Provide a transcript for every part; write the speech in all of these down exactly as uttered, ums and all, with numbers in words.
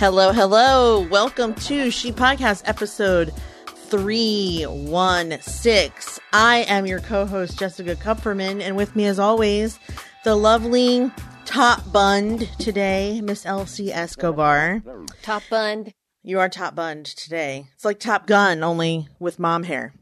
Hello, hello. Welcome to She Podcast episode three one six. I am your co-host, Jessica Kupferman, and with me as always, the lovely top bunned today, Miss Elsie Escobar. Top bunned. You are top bunned today. It's like Top Gun, only with mom hair.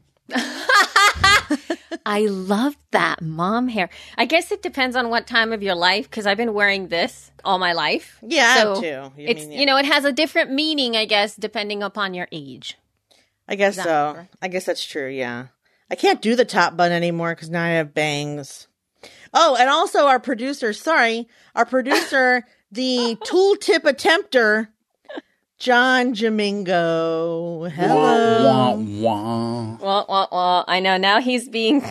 I love that mom hair. I guess it depends on what time of your life, because I've been wearing this all my life. Yeah, so I have too. You it's mean, yeah. you know, it has a different meaning, I guess, depending upon your age. I guess Is that so. correct? I guess that's true, yeah. I can't do the top bun anymore because now I have bangs. Oh, and also our producer, sorry, our producer, the tooltip attempter, John Jamingo. Hello. Wah, wah. Well, well, well, I know. Now he's being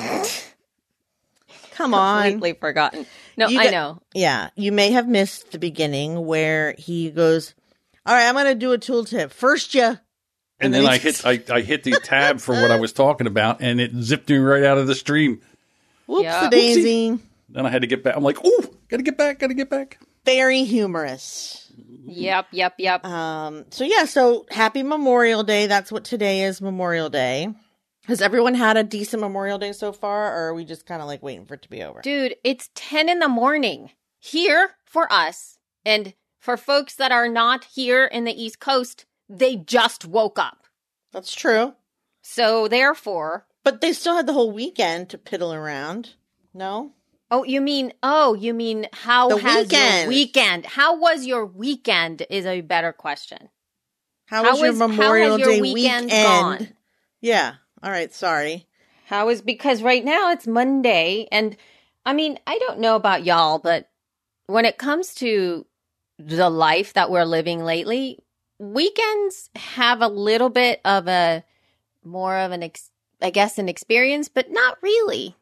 Come on. completely forgotten. No, You I got- know. Yeah, you may have missed the beginning where he goes, all right, I'm going to do a tooltip. First, you. And, then then I he- hit I, I hit the tab for what I was talking about, and it zipped me right out of the stream. Whoops Yeah. a daisy. Then I had to get back. I'm like, oh, gotta get back, gotta get back. Very humorous. Yep, yep, yep. Um, so yeah, so happy Memorial Day. That's what today is, Memorial Day. Has everyone had a decent Memorial Day so far, or are we just kind of like waiting for it to be over? Dude, it's ten in the morning here for us. And for folks that are not here in the East Coast, they just woke up. That's true. So therefore, But they still had the whole weekend to piddle around. No? oh, you mean, oh, you mean how The has weekend. your weekend? How was your weekend is a better question. How, How was your was- how Memorial has your Day weekend weekend? gone? Yeah. All right. Sorry. How is, because right now it's Monday. And I mean, I don't know about y'all, but when it comes to the life that we're living lately, weekends have a little bit of a more of an, ex- I guess, an experience, but not really.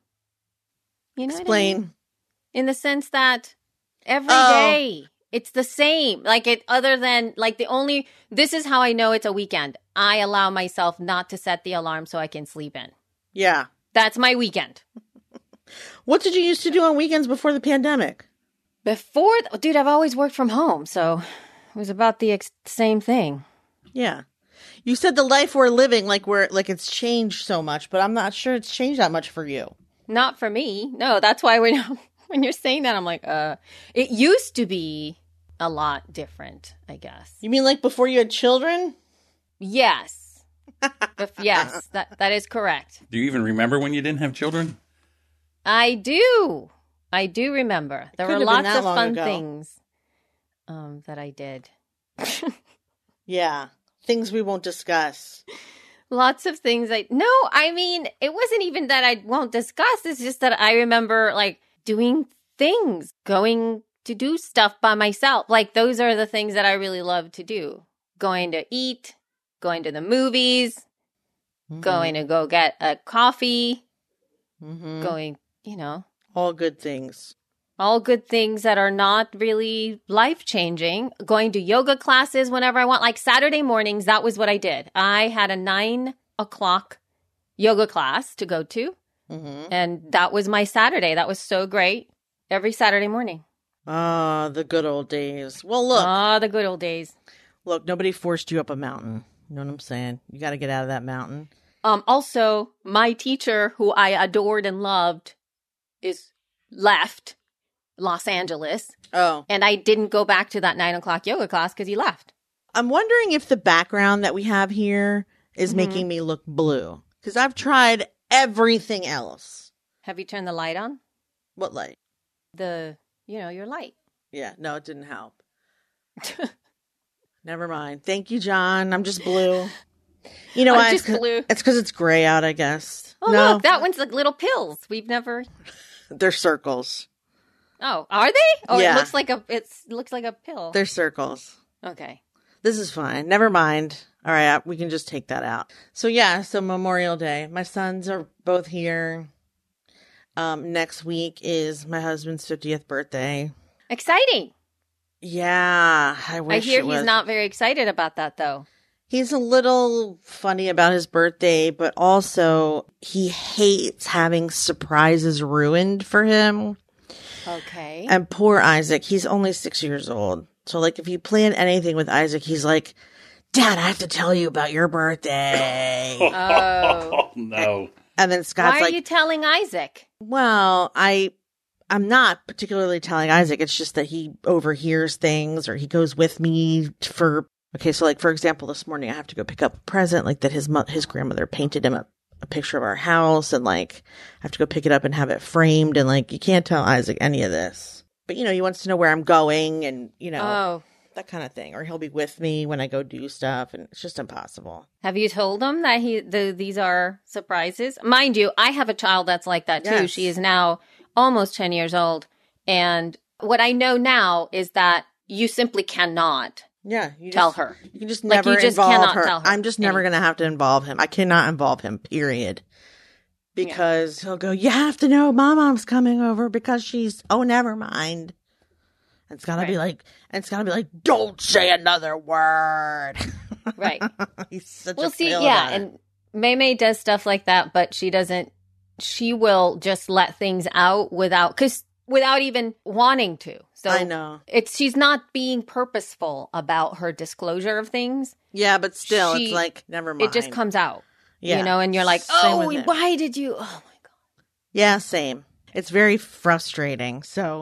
You know what I Explain. mean? In the sense that every Oh. day it's the same. Like it, other than like the only, this is how I know it's a weekend. I allow myself not to set the alarm so I can sleep in. Yeah. That's my weekend. What did you used to do on weekends before the pandemic? Before, th- dude, I've always worked from home, so it was about the ex- same thing. Yeah. You said the life we're living, like we're like it's changed so much, but I'm not sure it's changed that much for you. Not for me. No, that's why when when you're saying that, I'm like, uh, it used to be a lot different, I guess. You mean like before you had children? Yes, Bef- yes, that that is correct. Do you even remember when you didn't have children? I do. I do remember. There were couldn't have been lots that of long fun ago. things um, that I did. Yeah. Things we won't discuss. Lots of things I no, I mean, it wasn't even that I won't discuss. It's just that I remember like doing things, going to do stuff by myself. Like those are the things that I really love to do. Going to eat, going to the movies, Mhm. going to go get a coffee, Mhm. going, you know, All good things. all good things that are not really life-changing. Going to yoga classes whenever I want. Like Saturday mornings, that was what I did. I had a nine o'clock yoga class to go to. Mm-hmm. And that was my Saturday. That was so great. Every Saturday morning. Ah, the good old days. Well, look, Ah, the good old days. look, nobody forced you up a mountain. You know what I'm saying? You got to get out of that mountain. Um, also, my teacher, who I adored and loved, is left Los Angeles. Oh, And I didn't go back to that nine o'clock yoga class because he left. I'm wondering if the background that we have here is Mhm. making me look blue. Because I've tried everything else. Have you turned the light on? What light? The, you know, your light. Yeah, no, it didn't help. Never mind. Thank you, John. I'm just blue. You know I'm why? just It's 'cause- blue. It's because it's gray out, I guess. Oh, no, look, that one's like little pills. We've never. they're circles. Oh, are they? Oh, Yeah. it looks like a. It's it looks like a pill. They're circles. Okay. This is fine. Never mind. All right, we can just take that out. So yeah, so Memorial Day. My sons are both here. Um, next week is my husband's fiftieth birthday. Exciting. Yeah, I wish I hear it he's was. not very excited about that, though. He's a little funny about his birthday, but also he hates having surprises ruined for him. Okay. And poor Isaac, he's only six years old. So like if you plan anything with Isaac, he's like, Dad, I have to tell you about your birthday. Oh. no. And then Scott's Why are like, you telling Isaac? well, I, I'm not particularly telling Isaac. It's just that he overhears things or he goes with me for, okay. So like, for example, this morning I have to go pick up a present like that his mo- his grandmother painted him a, a picture of our house, and like I have to go pick it up and have it framed, and like you can't tell Isaac any of this. But you know, he wants to know where I'm going and, you know, Oh. that kind of thing. Or he'll be with me when I go do stuff, and it's just impossible. Have you told him that he the, these are surprises? Mind you, I have a child that's like that too. Yes. She is now almost ten years old. And what I know now is that you simply cannot Yeah. You tell just, her. You just Like, never you just involve cannot her. tell her I'm just never anything. going to have to involve him. I cannot involve him, period. Because he'll go, you have to know my mom's coming over because she's, oh, never mind. And it's gotta be Right. like, and it's gotta be like, don't say another word. Right. He's such We'll a see. fail Yeah. about it. And May May does stuff like that, but she doesn't, she will just let things out without, because without even wanting to. So I know. it's, she's not being purposeful about her disclosure of things. Yeah, but still, She- it's like, never mind. It just comes out, Yeah. you know, and you're like, Same oh, with it. why did you? Oh my God. Yeah, same. It's very frustrating. So,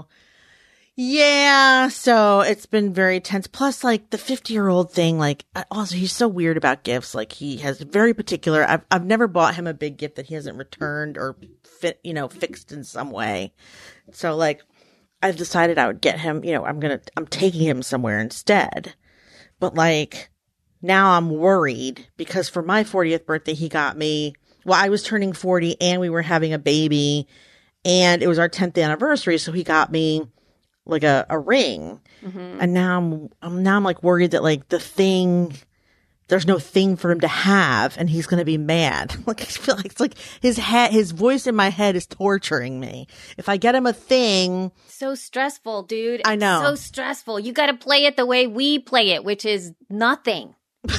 yeah, so it's been very tense. Plus, like the fifty-year-old thing, like I- also he's so weird about gifts. Like he has very particular. I've I've never bought him a big gift that he hasn't returned or fit, you know, fixed in some way. So, like, I've decided I would get him. You know, I'm gonna I'm taking him somewhere instead. But like now I'm worried because for my fortieth birthday he got me. Well, I was turning forty and we were having a baby, and it was our tenth anniversary, so he got me like a, a ring. Mm-hmm. And now I'm, I'm now I'm like worried that like the thing, there's no thing for him to have and he's going to be mad. Like I feel like it's like his head, his voice in my head is torturing me. If I get him a thing, So stressful, dude. I It's know. so stressful. You got to play it the way we play it, which is nothing.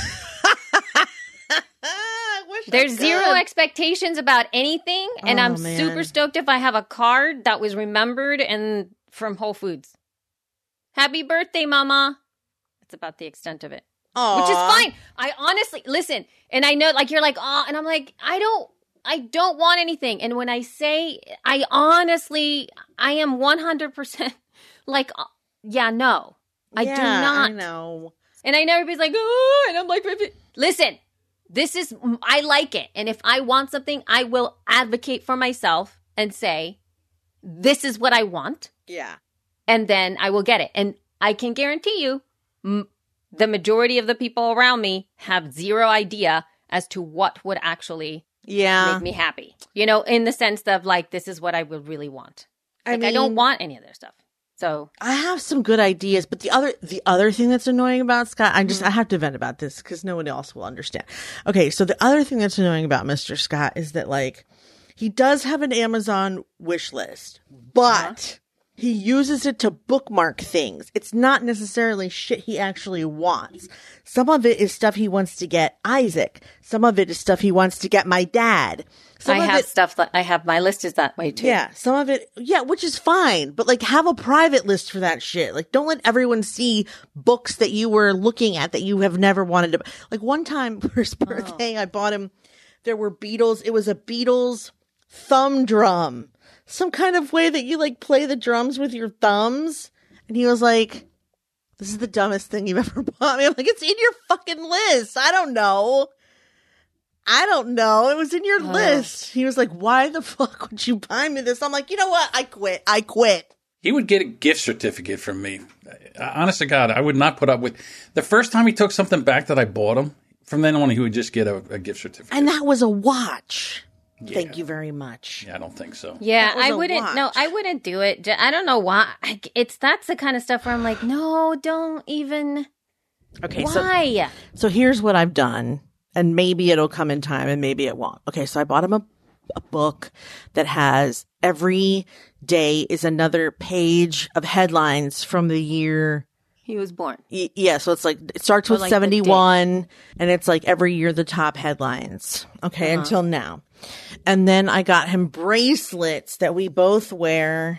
I wish I There's zero could. expectations about anything, and Oh, I'm man. super stoked if I have a card that was remembered and from Whole Foods. Happy birthday, Mama. That's about the extent of it. Aw. Which is fine. I honestly listen, and I know, like you're like, oh, and I'm like, I don't, I don't want anything. And when I say, I honestly, I am one hundred percent like, uh, yeah, no, I do Yeah, not. I know. And I know everybody's like, oh, and I'm like, listen, this is, I like it. And if I want something, I will advocate for myself and say, this is what I want. Yeah. And then I will get it. And I can guarantee you, m- the majority of the people around me have zero idea as to what would actually Yeah. make me happy. You know, in the sense of like, this is what I would really want. I Like, I, mean, don't want any of their stuff. So, I have some good ideas, but the other the other thing that's annoying about Scott, I Mm-hmm. just I have to vent about this because no one else will understand. Okay, so the other thing that's annoying about Mister Scott is that like he does have an Amazon wish list, but he uses it to bookmark things. It's not necessarily shit he actually wants. Some of it is stuff he wants to get Isaac. Some of it is stuff he wants to get my dad. Some I of have it, stuff that I have, my list is that way too. yeah, some of it, yeah, which is fine, but like have a private list for that shit. Like don't let everyone see books that you were looking at that you have never wanted to. Like one time for his birthday, I bought him, there were Beatles, it was a Beatles thumb drum. Some kind of way that you like play the drums with your thumbs. And he was like, this is the dumbest thing you've ever bought me. I'm like, it's in your fucking list. I don't know. I don't know. It was in your Oh. list. He was like, why the fuck would you buy me this? I'm like, you know what? I quit. I quit. He would get a gift certificate from me. Honest to God, I would not put up with. The first time he took something back that I bought him, from then on, he would just get a, a gift certificate. And that was a watch. Yeah. Thank you very much. Yeah, I don't think so. Yeah, That was I a wouldn't. No, watch. I wouldn't do it. J- I don't know why. I, it's that's the kind of stuff where I'm like, no, don't even. Okay, so Why? so here's what I've done, and maybe it'll come in time, and maybe it won't. Okay, so I bought him a, a book that has every day is another page of headlines from the year. He was born. Y- Yeah, so it's like it starts Or with like the seventy-one, and it's like every year the top headlines. Okay, until now. And then I got him bracelets that we both wear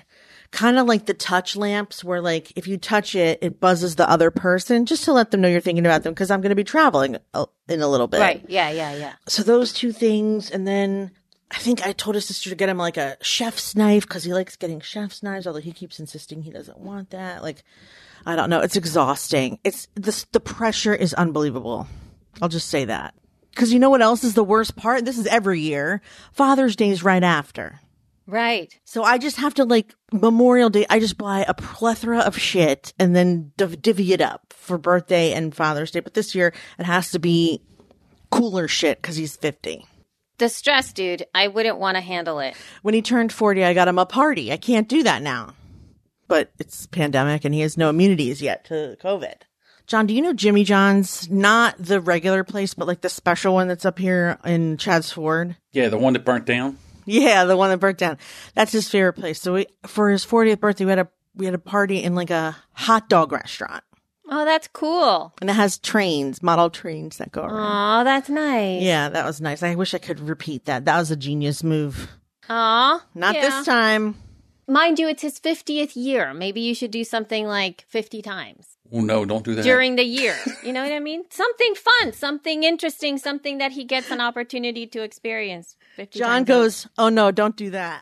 kind of like the touch lamps where like if you touch it, it buzzes the other person just to let them know you're thinking about them because I'm going to be traveling a- in a little bit. Right. Yeah, yeah, yeah. So those two things. And then I think I told his sister to get him like a chef's knife because he likes getting chef's knives, although he keeps insisting he doesn't want that. Like, I don't know. It's exhausting. It's this, the pressure is unbelievable. I'll just say that. Because you know what else is the worst part? This is every year. Father's Day is right after. Right. So I just have to like Memorial Day. I just buy a plethora of shit and then div- divvy it up for birthday and Father's Day. But this year it has to be cooler shit because he's fifty. The stress, dude, I wouldn't want to handle it. When he turned forty, I got him a party. I can't do that now. But it's pandemic and he has no immunities yet to COVID. John, do you know Jimmy John's? Not the regular place, but like the special one that's up here in Chadds Ford. Yeah, the one that burnt down. Yeah, the one that burnt down. That's his favorite place. So we, for his fortieth birthday, we had a we had a party in like a hot dog restaurant, Oh, that's cool. and it has trains, model trains that go around. Oh, that's nice. Yeah, that was nice. I wish I could repeat that. That was a genius move. Aw. Not yeah. this time. Mind you, it's his fiftieth year. Maybe you should do something like fifty times Oh, no, don't do that. during the year. You know what I mean? Something fun, something interesting, something that he gets an opportunity to experience. fifty John times goes, "Oh no, don't do that."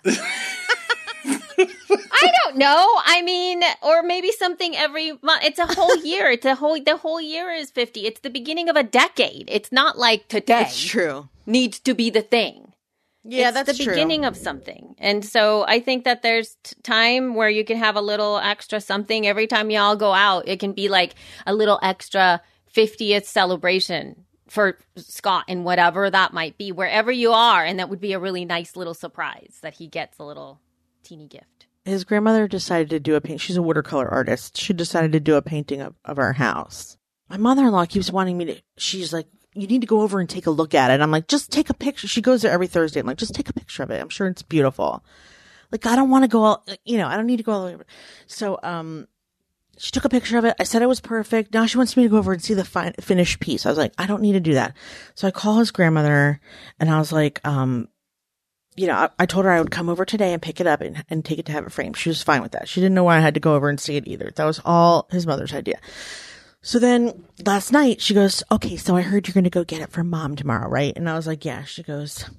I don't know. I mean, or maybe something every month. It's a whole year. It's a whole, the whole year is fifty. It's the beginning of a decade. It's not like today It's true. needs to be the thing. Yeah, it's that's the true. beginning of something. And so I think that there's t- time where you can have a little extra something every time y'all go out. It can be like a little extra fiftieth celebration for Scott and whatever that might be, wherever you are. And that would be a really nice little surprise that he gets a little teeny gift. His grandmother decided to do a paint. She's a watercolor artist. She decided to do a painting of, of our house. My mother-in-law keeps wanting me to, she's like, you need to go over and take a look at it. I'm like, just take a picture. She goes there every Thursday. I'm like, just take a picture of it. I'm sure it's beautiful. Like, I don't want to go all, you know, I don't need to go all the way over. So, um, she took a picture of it. I said it was perfect. Now she wants me to go over and see the fi- finished piece. I was like, I don't need to do that. So I call his grandmother and I was like, um, you know, I, I told her I would come over today and pick it up and, and take it to have it framed. She was fine with that. She didn't know why I had to go over and see it either. That was all his mother's idea. So then last night she goes, okay, so I heard you're going to go get it from Mom tomorrow, right? And I was like, yeah. She goes,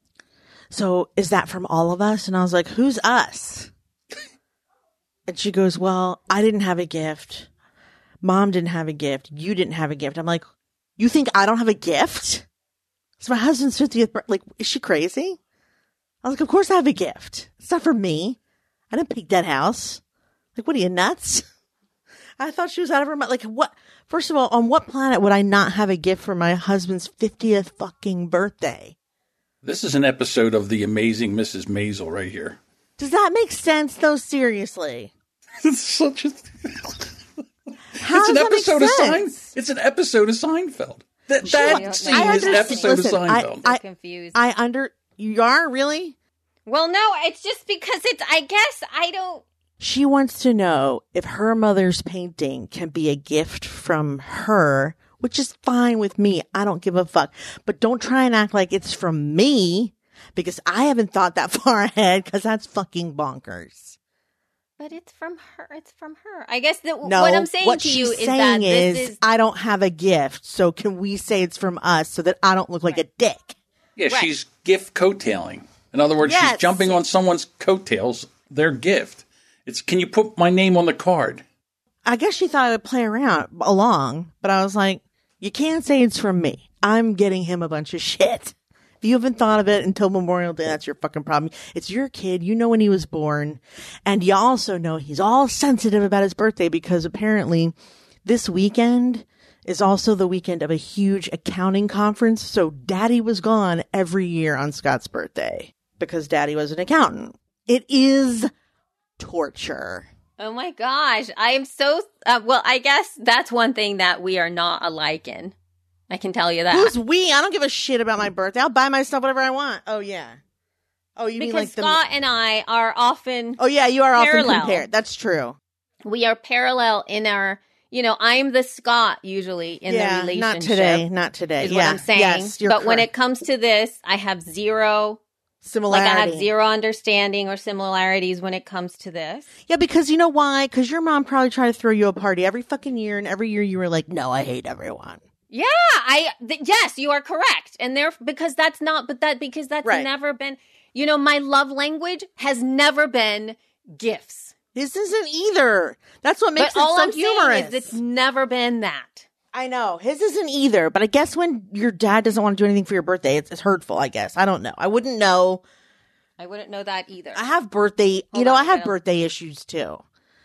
so is that from all of us? And I was like, who's us? And she goes, well, I didn't have a gift. Mom didn't have a gift. You didn't have a gift. I'm like, you think I don't have a gift? It's my husband's fiftieth birthday. Like, is she crazy? I was like, of course I have a gift. It's not for me. I didn't pick that house. Like, what are you, nuts? I thought she was out of her mind. Like, what? First of all, on what planet would I not have a gift for my husband's fiftieth fucking birthday? This is an episode of The Amazing Missus Maisel right here. Does that make sense, though? Seriously. It's such a... How it's does an that episode make of Sein- sense? It's an episode of Seinfeld. That, Sure. that I don't scene know. I is an understand- episode listen, of I- Seinfeld. I- I'm confused. I under... You are? Really? well, no, it's just because it's, I guess I don't. She wants to know if her mother's painting can be a gift from her, which is fine with me. I don't give a fuck. But don't try and act like it's from me, because I haven't thought that far ahead, because that's fucking bonkers. But it's from her. It's from her. I guess that No, what I'm saying what to she's you is saying that is, this is I don't have a gift, so can we say it's from us so that I don't look like a dick? Yeah, Right. she's gift coattailing. In other words, Yes. she's jumping on someone's coattails, their gift. It's, can you put my name on the card? I guess she thought I would play around along, but I was like, you can't say it's from me. I'm getting him a bunch of shit. If you haven't thought of it until Memorial Day, that's your fucking problem. It's your kid. You know when he was born. And you also know he's all sensitive about his birthday because apparently this weekend is also the weekend of a huge accounting conference. So Daddy was gone every year on Scott's birthday because Daddy was an accountant. It is torture. Oh my gosh. I am so, uh, well, I guess that's one thing that we are not alike in. I can tell you that. Who's we? I don't give a shit about my birthday. I'll buy myself whatever I want. Oh, yeah. Oh, you because mean like the... Scott and I are often, Oh, yeah, you are often parallel. compared. That's true. we are parallel in our, you know, I'm the Scott usually in yeah, the relationship. not today. Not today. Is yeah. what I'm saying. Yes, you're but when correct. it comes to this, I have zero similarity. Like I have zero understanding or similarities when it comes to this. Yeah, because you know why? Because your mom probably tried to throw you a party every fucking year, and every year you were like, no, I hate everyone. Yeah, I th- yes, you are correct. And there because that's not but that because that's Right. never been, you know, my love language has never been gifts. This isn't either. That's what makes But it all so I'm humorous. saying is it's never been that. I know. His isn't either. But I guess when your dad doesn't want to do anything for your birthday, it's, it's hurtful, I guess. I don't know. I wouldn't know. I wouldn't know that either. I have birthday, you Hold know, on, I have I don't- birthday issues too.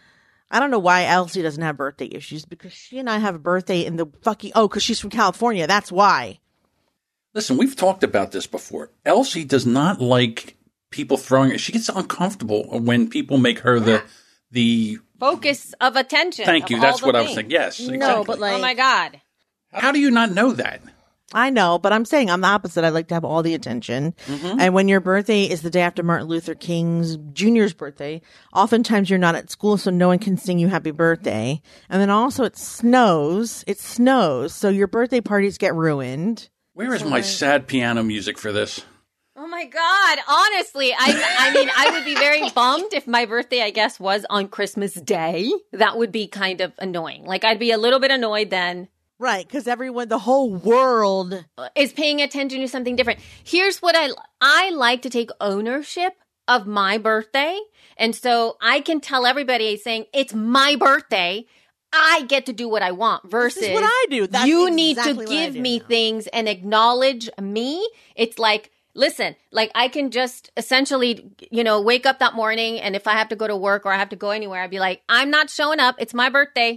I don't know why Elsie doesn't have birthday issues because she and I have a birthday in the fucking, oh, because she's from California. That's why. Listen, we've talked about this before. Elsie does not like people throwing. She gets uncomfortable when people make her the the. Focus of attention. Thank of you. all That's the what I was things. thinking. Yes, No, exactly. but like, Oh my God. How do you not know that? I know, but I'm saying I'm the opposite. I like to have all the attention. Mm-hmm. And when your birthday is the day after Martin Luther King's Junior's birthday, oftentimes you're not at school, so no one can sing you happy birthday. And then also it snows. It snows, so your birthday parties get ruined. Where is my sad piano music for this? Oh my God. Honestly, I I mean, I would be very bummed if my birthday, I guess, was on Christmas Day. That would be kind of annoying. Like, I'd be a little bit annoyed then. Right, because everyone, the whole world. Is paying attention to something different. Here's what I I like to take ownership of my birthday. And so I can tell everybody saying, it's my birthday. I get to do what I want versus This is what I do. That's you need exactly to what I give do me now. things and acknowledge me. It's like, listen, like I can just essentially, you know, wake up that morning and if I have to go to work or I have to go anywhere, I'd be like, I'm not showing up. It's my birthday.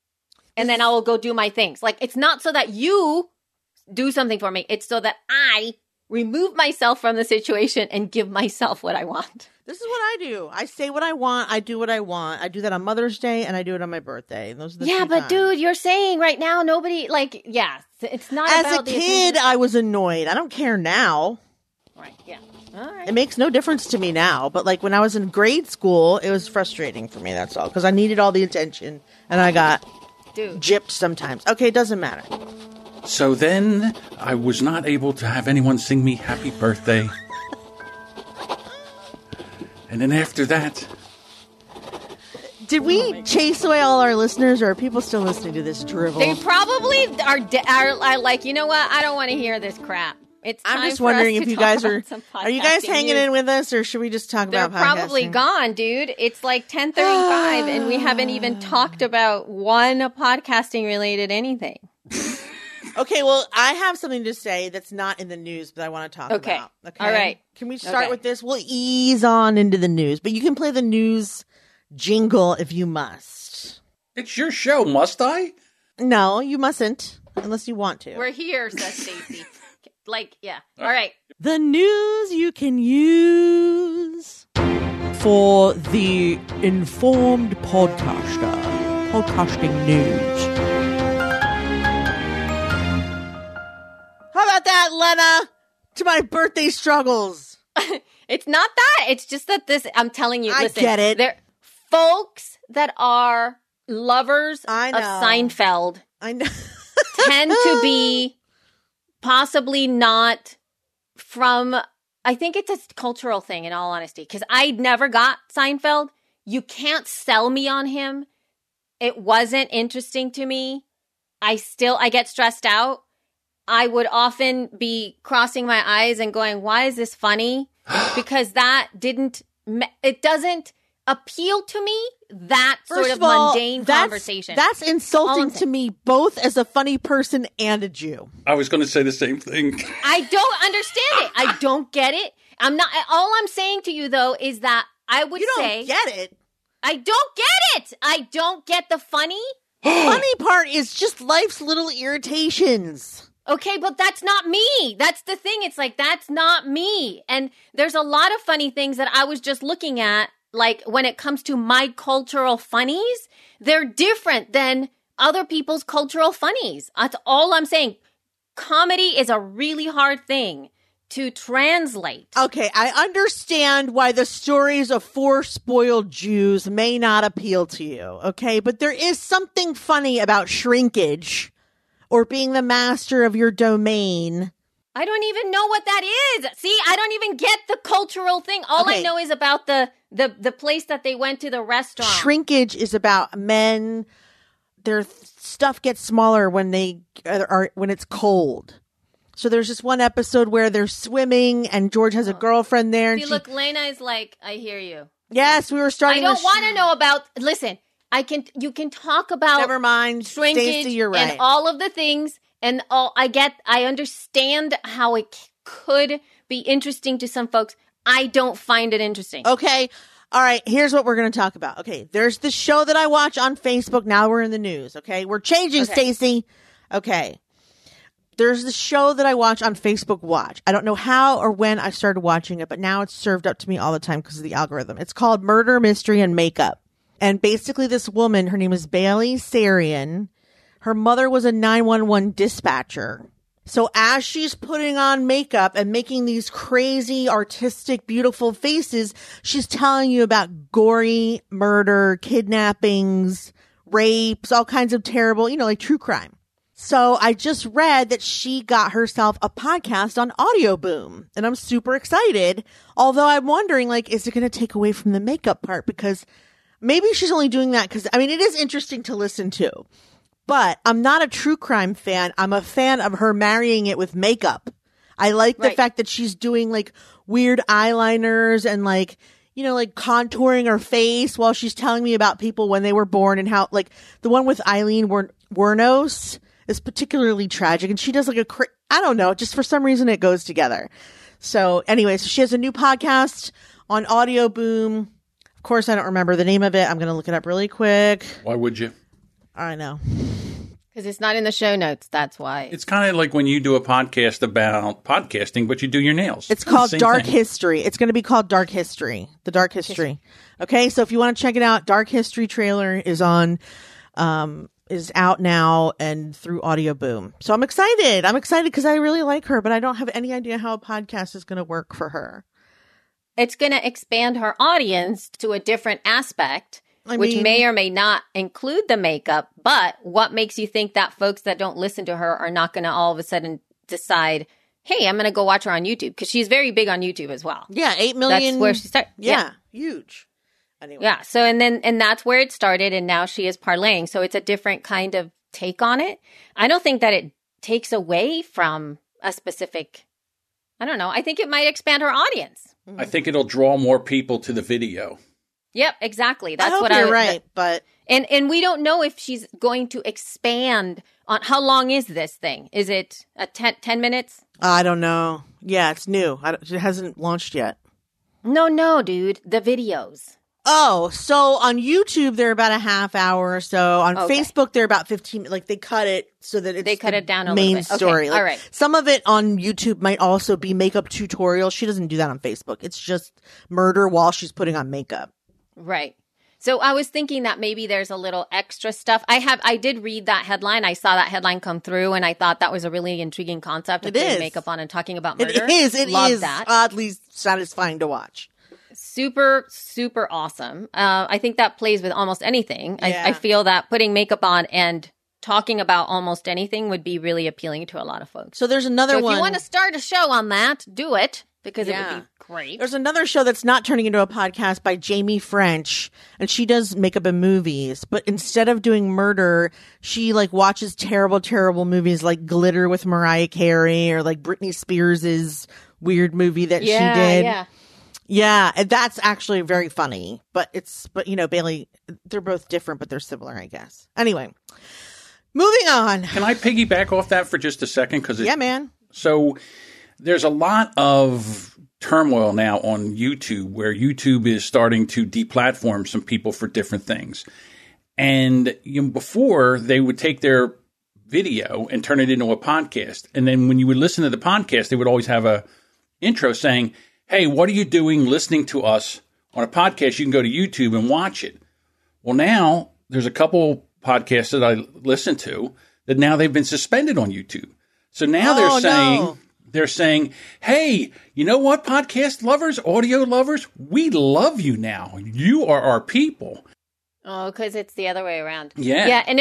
And then I will go do my things. Like, it's not so that you do something for me. It's so that I remove myself from the situation and give myself what I want. This is what I do. I say what I want. I do what I want. I do that on Mother's Day and I do it on my birthday. Those are the Yeah, two but times. dude, you're saying right now nobody, like, yeah, it's not As about a the kid, attention. I was annoyed. I don't care now. Right, yeah. All right. It makes no difference to me now. But like when I was in grade school, it was frustrating for me. That's all. Because I needed all the attention and I got Dude. gypped sometimes. Okay, it doesn't matter. So then I was not able to have anyone sing me happy birthday. And then after that, Did we chase away all our listeners or are people still listening to this drivel? They probably are, de- are, are like, you know what? I don't want to hear this crap. It's I'm time just for us wondering to if you talk guys about are some are you guys podcasting hanging news. in with us or should we just talk They're about probably podcasting? gone, dude. It's like ten thirty-five and we haven't even talked about one podcasting related anything. Okay, well, I have something to say that's not in the news, but I want to talk Okay. about. Okay. All right. Can we start Okay. with this? We'll ease on into the news, but you can play the news jingle if you must. it's your show, must I? No, you mustn't, unless you want to. We're here, says Stacy. Like, yeah. All right. The news you can use for the informed podcaster. Podcasting news. How about that, Lena? To my birthday struggles. It's not that. It's just that this, I'm telling you, I listen. get it. There, folks that are lovers I of know. Seinfeld I know. tend to be possibly not from, I think it's a cultural thing in all honesty, because I never got Seinfeld. You can't sell me on him. It wasn't interesting to me. I still, I get stressed out. I would often be crossing my eyes and going, why is this funny? Because that didn't, me- it doesn't appeal to me, that sort First of, of all, mundane that's, conversation. That's All I'm insulting saying. to me, both as a funny person and a Jew. I was going to say the same thing. I don't understand it. I don't get it. I'm not, all I'm saying to you though is that I would You don't say, get it. I don't get it. I don't get the funny. Funny part is just life's little irritations. Okay, but that's not me. That's the thing. It's like, that's not me. And there's a lot of funny things that I was just looking at. Like when it comes to my cultural funnies, they're different than other people's cultural funnies. That's all I'm saying. Comedy is a really hard thing to translate. Okay, I understand why the stories of four spoiled Jews may not appeal to you, okay? But there is something funny about shrinkage or being the master of your domain I don't even know what that is. See, I don't even get the cultural thing. All Okay. I know is about the, the, the place that they went to, the restaurant. Shrinkage is about men. Their stuff gets smaller when they are when it's cold. So there's just one episode where they're swimming and George has a girlfriend there. And See, she, look, Lena is like, I hear you. yes, we were starting. I don't the want to sh- know about, listen, I can, you can talk about Never mind, shrinkage Stacey, you're right. and all of the things. And all I get, I understand how it c- could be interesting to some folks. I don't find it interesting. Okay. All right. Here's what we're going to talk about. Okay. There's the show that I watch on Facebook. Now we're in the news. Okay. We're changing, Okay. Stacey. Okay. There's the show that I watch on Facebook Watch. I don't know how or when I started watching it, but now it's served up to me all the time because of the algorithm. It's called Murder, Mystery, and Makeup. And basically this woman, her name is Bailey Sarian. Her mother was a nine one one dispatcher. So as she's putting on makeup and making these crazy, artistic, beautiful faces, she's telling you about gory murder, kidnappings, rapes, all kinds of terrible, you know, like true crime. So I just read that she got herself a podcast on Audio Boom, and I'm super excited. Although I'm wondering, like, is it going to take away from the makeup part? Because maybe she's only doing that because, I mean, it is interesting to listen to. But I'm not a true crime fan. I'm a fan of her marrying it with makeup. I like the Right. fact that she's doing like weird eyeliners and like, you know, like contouring her face while she's telling me about people when they were born and how, like the one with Eileen Wern- Wernos is particularly tragic. And she does like a, cra- I don't know, just for some reason it goes together. So anyway, so she has a new podcast on Audio Boom. Of course, I don't remember the name of it. I'm going to look it up really quick. Why would you? I know. Because it's not in the show notes. That's why. It's kind of like when you do a podcast about podcasting, but you do your nails. It's called Same Dark thing. History. It's going to be called Dark History. The Dark History. Okay, so if you want to check it out, Dark History trailer is on, um, is out now and through Audio Boom. So I'm excited. I'm excited because I really like her, but I don't have any idea how a podcast is going to work for her. It's going to expand her audience to a different aspect, I which mean- may or may not include the makeup. But what makes you think that folks that don't listen to her are not going to all of a sudden decide, hey, I'm going to go watch her on YouTube? Because she's very big on YouTube as well. Yeah, eight million. That's where she started. Yeah, huge. Anyway. Yeah. So, and then, and that's where it started. And now she is parlaying. So it's a different kind of take on it. I don't think that it takes away from a specific, I don't know. I think it might expand her audience. I think it'll draw more people to the video. Yep, exactly. That's I hope what you're I, right, but And and we don't know if she's going to expand on how long is this thing? Is it a ten, ten minutes? I don't know. Yeah, it's new. I don't, it hasn't launched yet. No, no, dude. The videos. Oh, so on YouTube they're about a half hour or so. On Okay. Facebook they're about fifteen. Like they cut it so that it's They cut the it down a main little bit. Okay, story. Like, all right. Some of it on YouTube might also be makeup tutorials. She doesn't do that on Facebook. It's just murder while she's putting on makeup. Right. So I was thinking that maybe there's a little extra stuff. I have I did read that headline. I saw that headline come through and I thought that was a really intriguing concept of It putting is. makeup on and talking about murder. It is. It Love is that. oddly satisfying to watch. Super, super awesome. Uh, I think that plays with almost anything. Yeah. I, I feel that putting makeup on and talking about almost anything would be really appealing to a lot of folks. So there's another So if one. you want to start a show on that, do it because it Yeah. would be great. There's another show that's not turning into a podcast by Jamie French, and she does makeup and movies, but instead of doing murder, she like watches terrible, terrible movies like Glitter with Mariah Carey or like Britney Spears's weird movie that yeah, she did. yeah. Yeah, and that's actually very funny, but it's, but you know, Bailey, they're both different, but they're similar, I guess. Anyway, moving on. Can I piggyback off that for just a second? Because Yeah, man. So there's a lot of turmoil now on YouTube where YouTube is starting to deplatform some people for different things. And you know, before they would take their video and turn it into a podcast. And then when you would listen to the podcast, they would always have a intro saying, hey, what are you doing listening to us on a podcast? You can go to YouTube and watch it. Well, now there's a couple podcasts that I listen to that now they've been suspended on YouTube. So now Oh, they're saying, no. they're saying, hey, you know what, podcast lovers, audio lovers, we love you now. You are our people. Oh, because it's the other way around. Yeah. Yeah, and it's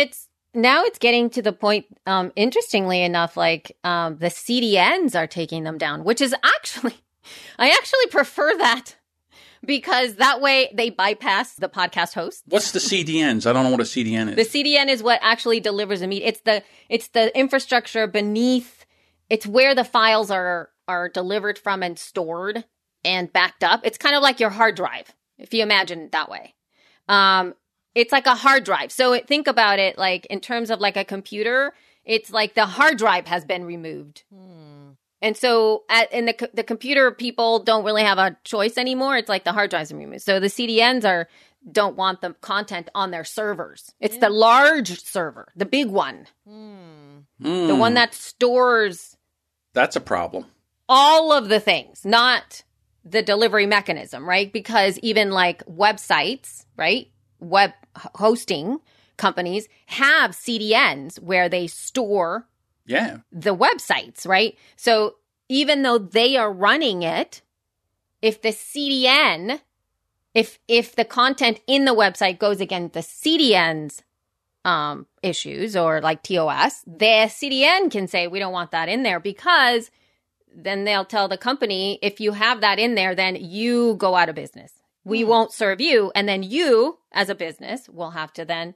now it's getting to the point, um, interestingly enough, like um, the C D Ns are taking them down, which is actually, I actually prefer that because that way they bypass the podcast host. What's the C D Ns? I don't know what a C D N is. The C D N is what actually delivers the media. It's the it's the infrastructure beneath. It's where the files are are delivered from and stored and backed up. It's kind of like your hard drive, if you imagine it that way. Um, it's like a hard drive. So it, think about it like in terms of like a computer. It's like the hard drive has been removed. Hmm. And so at, in the the computer people don't really have a choice anymore. It's like the hard drives are removed. So the C D Ns are don't want the content on their servers. It's yeah. the large server, the big one. Mm. Mm. The one that stores. That's a problem. All of the things, not the delivery mechanism, right? Because even like websites, right? Web hosting companies have C D Ns where they store yeah. the websites, right? So even though they are running it, if the C D N, if if the content in the website goes against the C D N's um, issues or like T O S, the C D N can say, we don't want that in there because then they'll tell the company, if you have that in there, then you go out of business. We mm-hmm. won't serve you. And then you, as a business, will have to then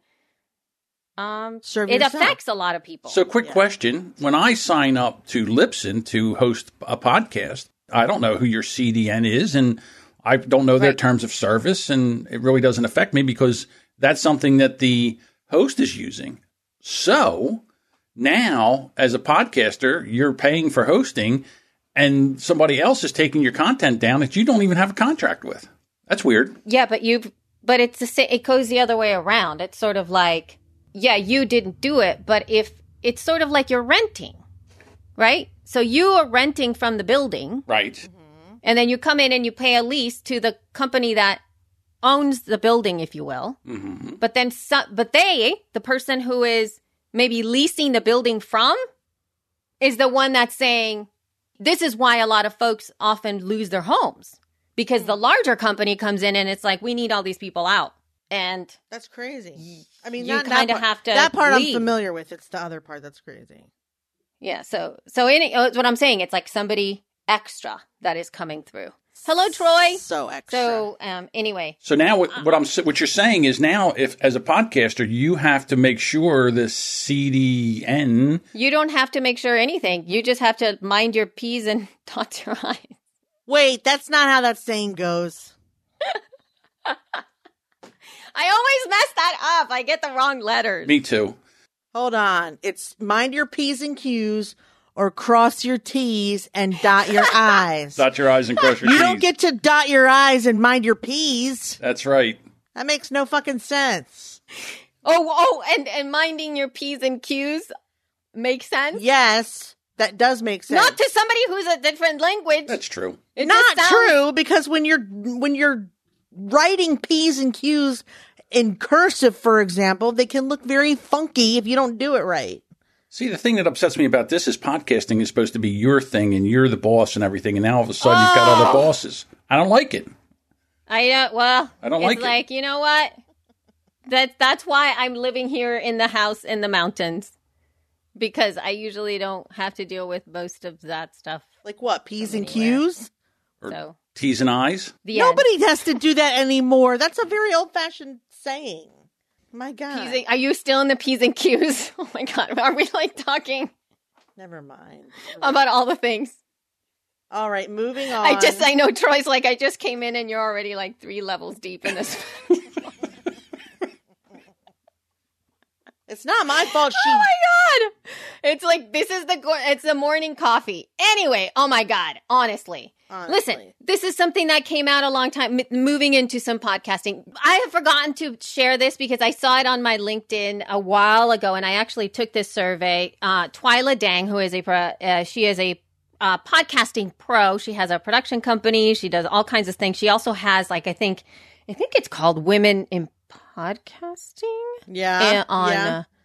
Um, Serve it yourself. affects a lot of people. So quick Yeah. question. When I sign up to Libsyn to host a podcast, I don't know who your C D N is and I don't know their Right. terms of service and it really doesn't affect me because that's something that the host is using. So now as a podcaster, you're paying for hosting and somebody else is taking your content down that you don't even have a contract with. That's weird. Yeah, but you, but it's the sa- it goes the other way around. It's sort of like, yeah, you didn't do it, but if it's sort of like you're renting, right? So you are renting from the building, Right. mm-hmm. and then you come in and you pay a lease to the company that owns the building, if you will. Mm-hmm. But then, so, but they, the person who is maybe leasing the building from, is the one that's saying, this is why a lot of folks often lose their homes because the larger company comes in and it's like, we need all these people out. And That's crazy. I mean, you that, kind that of part- have to That part leave. I'm familiar with. It's the other part that's crazy. yeah, so, so any, oh, it's what I'm saying. It's like somebody extra that is coming through. Hello, Troy. So extra. So, um, anyway, So now what, what I'm what you're saying is now if as a podcaster you have to make sure the C D N you don't have to make sure anything. You just have to mind your P's and dot your I's. Wait, that's not how that saying goes. I always mess that up. I get the wrong letters. me too. Hold on. It's mind your P's and Q's or cross your T's and dot your I's. Dot your I's and cross your You T's. don't get to dot your I's and mind your P's. That's right. That makes no fucking sense. Oh, oh, and, and minding your P's and Q's makes sense? Yes, that does make sense. Not to somebody who's a different language. That's true. It Not just sounds- true, because when you're when you're writing P's and Q's in cursive, for example, they can look very funky if you don't do it right. See, the thing that upsets me about this is podcasting is supposed to be your thing and you're the boss and everything, and now all of a sudden you've got other bosses. I don't like it. I uh, well, I don't it's like it. like, you know what? That that's why I'm living here in the house in the mountains. Because I usually don't have to deal with most of that stuff. Like what, P's and Anywhere. Q's? Or So T's and I's. the end. Nobody has to do that anymore. That's a very old-fashioned saying. My God. P's and- are you still in the P's and Q's? Oh my God. Are we like talking Never mind. about all the things? All right, moving on. I just, I know Troy's like, I just came in and you're already like three levels deep in this. It's not my fault. She. Oh my God. It's like, this is the, go- it's the morning coffee. Anyway, oh my God. Honestly. Honestly. Listen, this is something that came out a long time, m- moving into some podcasting. I have forgotten to share this because I saw it on my LinkedIn a while ago, and I actually took this survey. Uh, Twyla Dang, who is a, pro, uh, she is a uh, podcasting pro. She has a production company. She does all kinds of things. She also has, like, I think, I think it's called Women in Podcasting. Yeah. uh, on yeah. uh,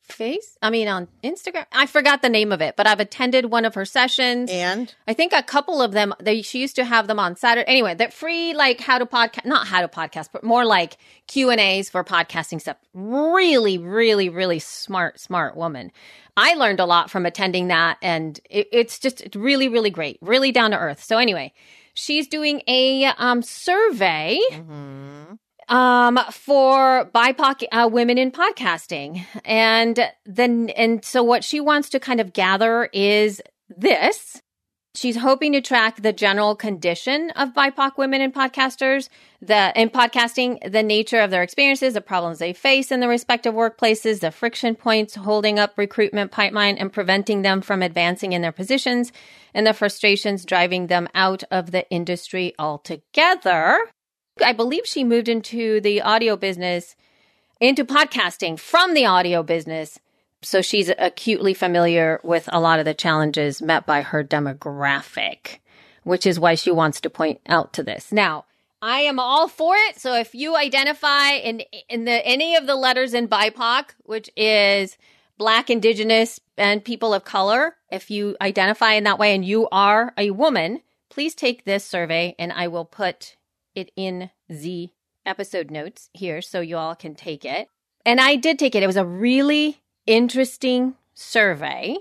Face? I mean, on Instagram? I forgot the name of it, but I've attended one of her sessions. And? I think a couple of them, they she used to have them on Saturday. Anyway, they're free, like how to podcast, not how to podcast, but more like Q and A's for podcasting stuff. Really, really, really smart, smart woman. I learned a lot from attending that, and it, it's just it's really, really great. Really down to earth. So anyway, she's doing a um, survey. Mm-hmm. Um, for B I P O C uh, women in podcasting. And then, and so what she wants to kind of gather is this. She's hoping to track the general condition of B I P O C women in podcasters, the, in podcasting, the nature of their experiences, the problems they face in the respective workplaces, the friction points holding up recruitment pipeline and preventing them from advancing in their positions, and the frustrations driving them out of the industry altogether. I believe she moved into the audio business, into podcasting from the audio business. So she's acutely familiar with a lot of the challenges met by her demographic, which is why she wants to point out to this. Now, I am all for it. So if you identify in in the any of the letters in B I P O C, which is Black, Indigenous, and people of color, if you identify in that way and you are a woman, please take this survey and I will put it in the episode notes here so you all can take it. And I did take it. It was a really interesting survey.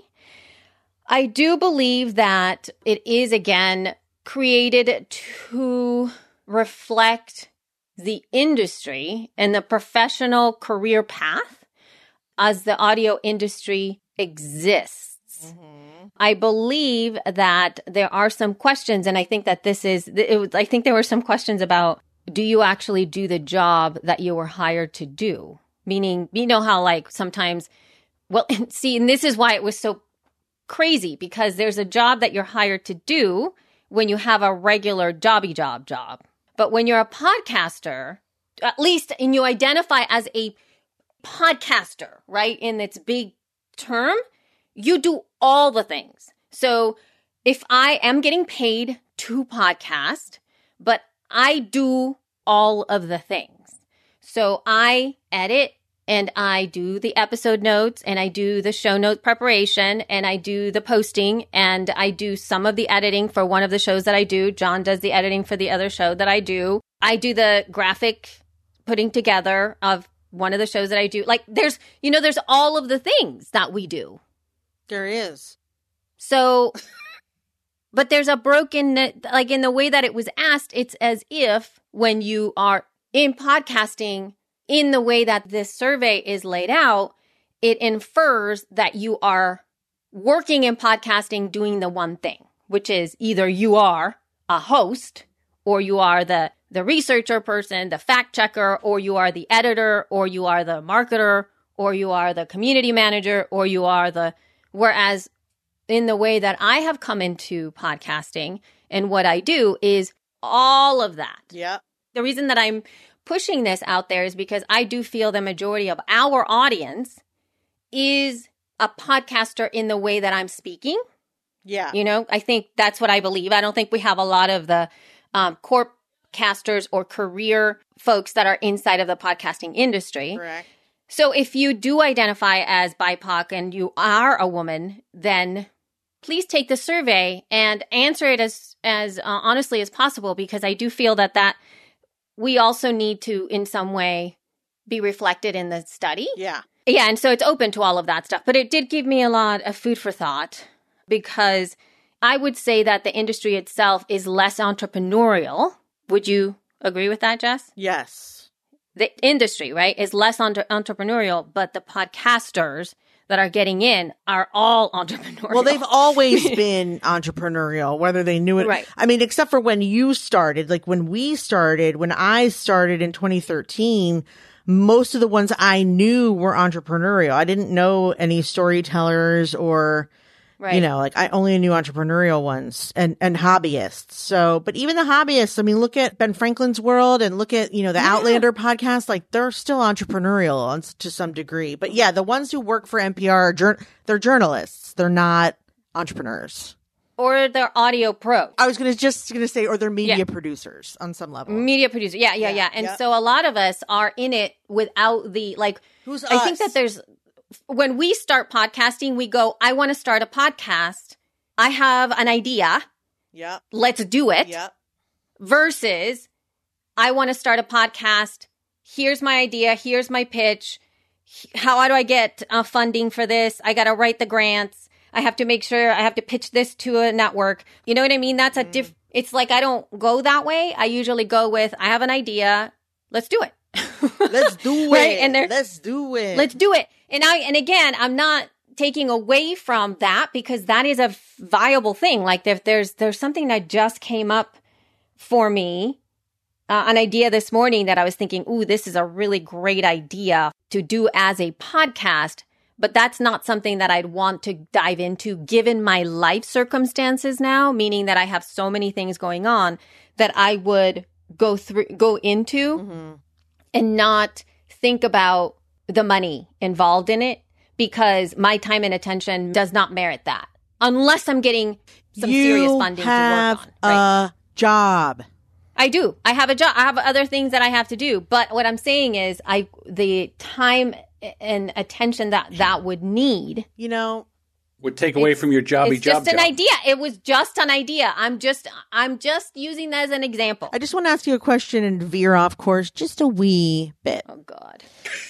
I do believe that it is, again, created to reflect the industry and the professional career path as the audio industry exists. Mm-hmm. I believe that there are some questions, and I think that this is, it was, I think there were some questions about, do you actually do the job that you were hired to do? Meaning, you know how like sometimes, well, see, and this is why it was so crazy, because there's a job that you're hired to do when you have a regular jobby job job. But when you're a podcaster, at least, and you identify as a podcaster, right, in its big term, you do all the things. So if I am getting paid to podcast, but I do all of the things. So I edit and I do the episode notes and I do the show note preparation and I do the posting and I do some of the editing for one of the shows that I do. John does the editing for the other show that I do. I do the graphic putting together of one of the shows that I do. Like there's, you know, there's all of the things that we do. There is. So, but there's a broken, like in the way that it was asked, it's as if when you are in podcasting, in the way that this survey is laid out, it infers that you are working in podcasting doing the one thing, which is either you are a host or you are the, the researcher person, the fact checker, or you are the editor, or you are the marketer, or you are the community manager, or you are the... Whereas in the way that I have come into podcasting and what I do is all of that. Yeah. The reason that I'm pushing this out there is because I do feel the majority of our audience is a podcaster in the way that I'm speaking. Yeah. You know, I think that's what I believe. I don't think we have a lot of the um, corpcasters or career folks that are inside of the podcasting industry. Correct. So if you do identify as B I P O C and you are a woman, then please take the survey and answer it as as uh, honestly as possible, because I do feel that that we also need to in some way be reflected in the study. Yeah. Yeah, and so it's open to all of that stuff. But it did give me a lot of food for thought, because I would say that the industry itself is less entrepreneurial. Would you agree with that, Jess? Yes. The industry, right, is less entre- entrepreneurial, but the podcasters that are getting in are all entrepreneurial. Well, they've always been entrepreneurial, whether they knew it. Right. I mean, except for when you started, like when we started, when I started in twenty thirteen, most of the ones I knew were entrepreneurial. I didn't know any storytellers or... Right. You know, like I only knew entrepreneurial ones and, and hobbyists. So, but even the hobbyists, I mean, look at Ben Franklin's World and look at, you know, the yeah. Outlander podcast, like they're still entrepreneurial on, to some degree. But yeah, the ones who work for N P R, are jur- they're journalists. They're not entrepreneurs. Or they're audio pros. I was gonna just going to say, or they're media yeah. producers on some level. Media producer. Yeah, yeah, yeah. yeah. And yeah. so a lot of us are in it without the, like, Who's I us? think that there's, when we start podcasting, we go, I want to start a podcast. I have an idea. Yep. Let's do it. Yep. Versus, I want to start a podcast. Here's my idea. Here's my pitch. How do I get uh, funding for this? I got to write the grants. I have to make sure I have to pitch this to a network. You know what I mean? That's a diff. It's like I don't go that way. I usually go with, I have an idea. Let's do it. Let's do Right? it. And there- Let's do it. Let's do it. And I, and again, I'm not taking away from that because that is a viable thing. Like if there's, there's something that just came up for me, uh, an idea this morning that I was thinking, ooh, this is a really great idea to do as a podcast, but that's not something that I'd want to dive into given my life circumstances now, meaning that I have so many things going on that I would go through, go into Mm-hmm. and not think about the money involved in it because my time and attention does not merit that unless I'm getting some you serious funding to have work on. Right? a job. I do. I have a job. I have other things that I have to do. But what I'm saying is I the time and attention that that would need. You know, Would take away from your jobby It's job just an job. idea. It was just an idea. I'm just I'm just using that as an example. I just want to ask you a question and veer off course just a wee bit. Oh God.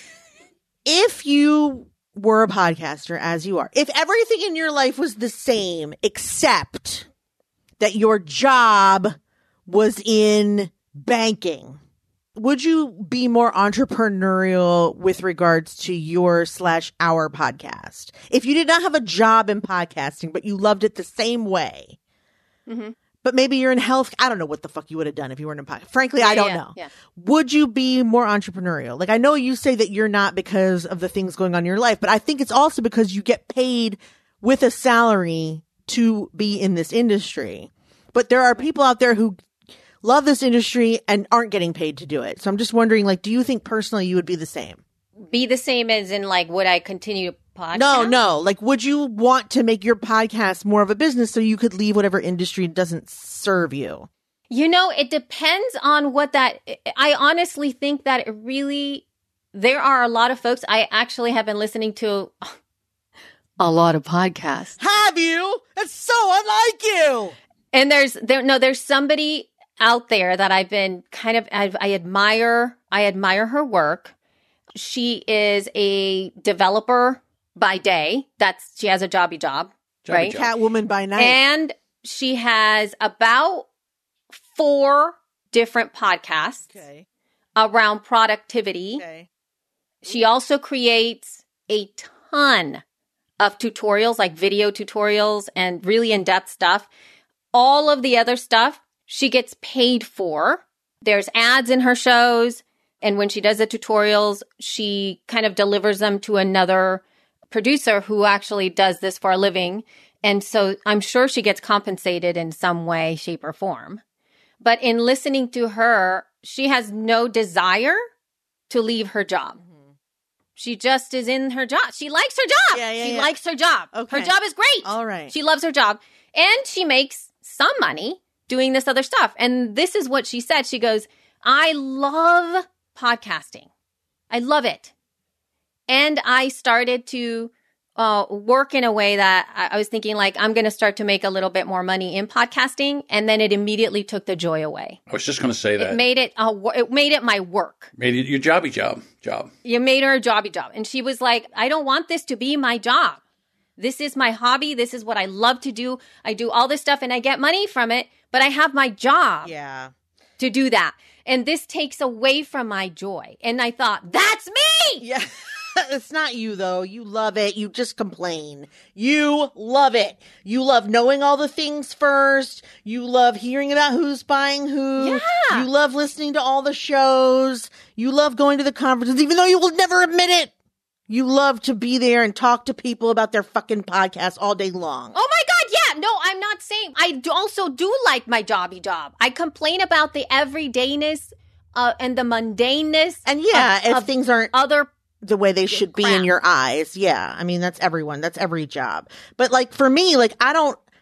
If you were a podcaster as you are, if everything in your life was the same except that your job was in banking, would you be more entrepreneurial with regards to your slash our podcast? If you did not have a job in podcasting, but you loved it the same way, Mm-hmm. but maybe you're in health, I don't know what the fuck you would have done if you weren't in podcast. Frankly, I don't yeah, know. yeah. Would you be more entrepreneurial? Like, I know you say that you're not because of the things going on in your life, but I think it's also because you get paid with a salary to be in this industry. But there are people out there who love this industry and aren't getting paid to do it. So I'm just wondering, like, do you think personally you would be the same? Be the same as in like would I continue to podcast? No, no. Like, would you want to make your podcast more of a business so you could leave whatever industry doesn't serve you? You know, it depends on what that I honestly think that it really there are a lot of folks I actually have been listening to a lot of podcasts. Have you? That's so unlike you. And there's there no there's somebody out there that I've been kind of I, I admire I admire her work. She is a developer by day. That's she has a jobby job, Jobby right? job. Catwoman by night. And she has about four different podcasts Okay. around productivity. Okay. She also creates a ton of tutorials, like video tutorials and really in-depth stuff. All of the other stuff she gets paid for. There's ads in her shows. And when she does the tutorials, she kind of delivers them to another producer who actually does this for a living. And so I'm sure she gets compensated in some way, shape, or form. But in listening to her, she has no desire to leave her job. She just is in her job. She likes her job. Yeah, yeah, she yeah. likes her job. Okay. Her job is great. All right. She loves her job. And she makes some money doing this other stuff. And this is what she said. She goes, I love podcasting. I love it. And I started to uh, work in a way that I, I was thinking like, I'm going to start to make a little bit more money in podcasting. And then it immediately took the joy away. I was just going to say that. It made it, uh, wo- it made it my work. Made it your jobby job job. You made her a jobby job. And she was like, I don't want this to be my job. This is my hobby. This is what I love to do. I do all this stuff and I get money from it, but I have my job Yeah. to do that. And this takes away from my joy. And I thought, that's me. Yeah. It's not you though. You love it. You just complain. You love it. You love knowing all the things first. You love hearing about who's buying who. Yeah. You love listening to all the shows. You love going to the conferences, even though you will never admit it. You love to be there and talk to people about their fucking podcasts all day long. Oh my God. Yeah. No, I'm not saying. I do also do like my jobby job. I complain about the everydayness uh, and the mundaneness. And yeah, of, if of things aren't other the way they should be in crap. your eyes. Yeah. I mean, that's everyone. That's every job. But like for me, like I don't,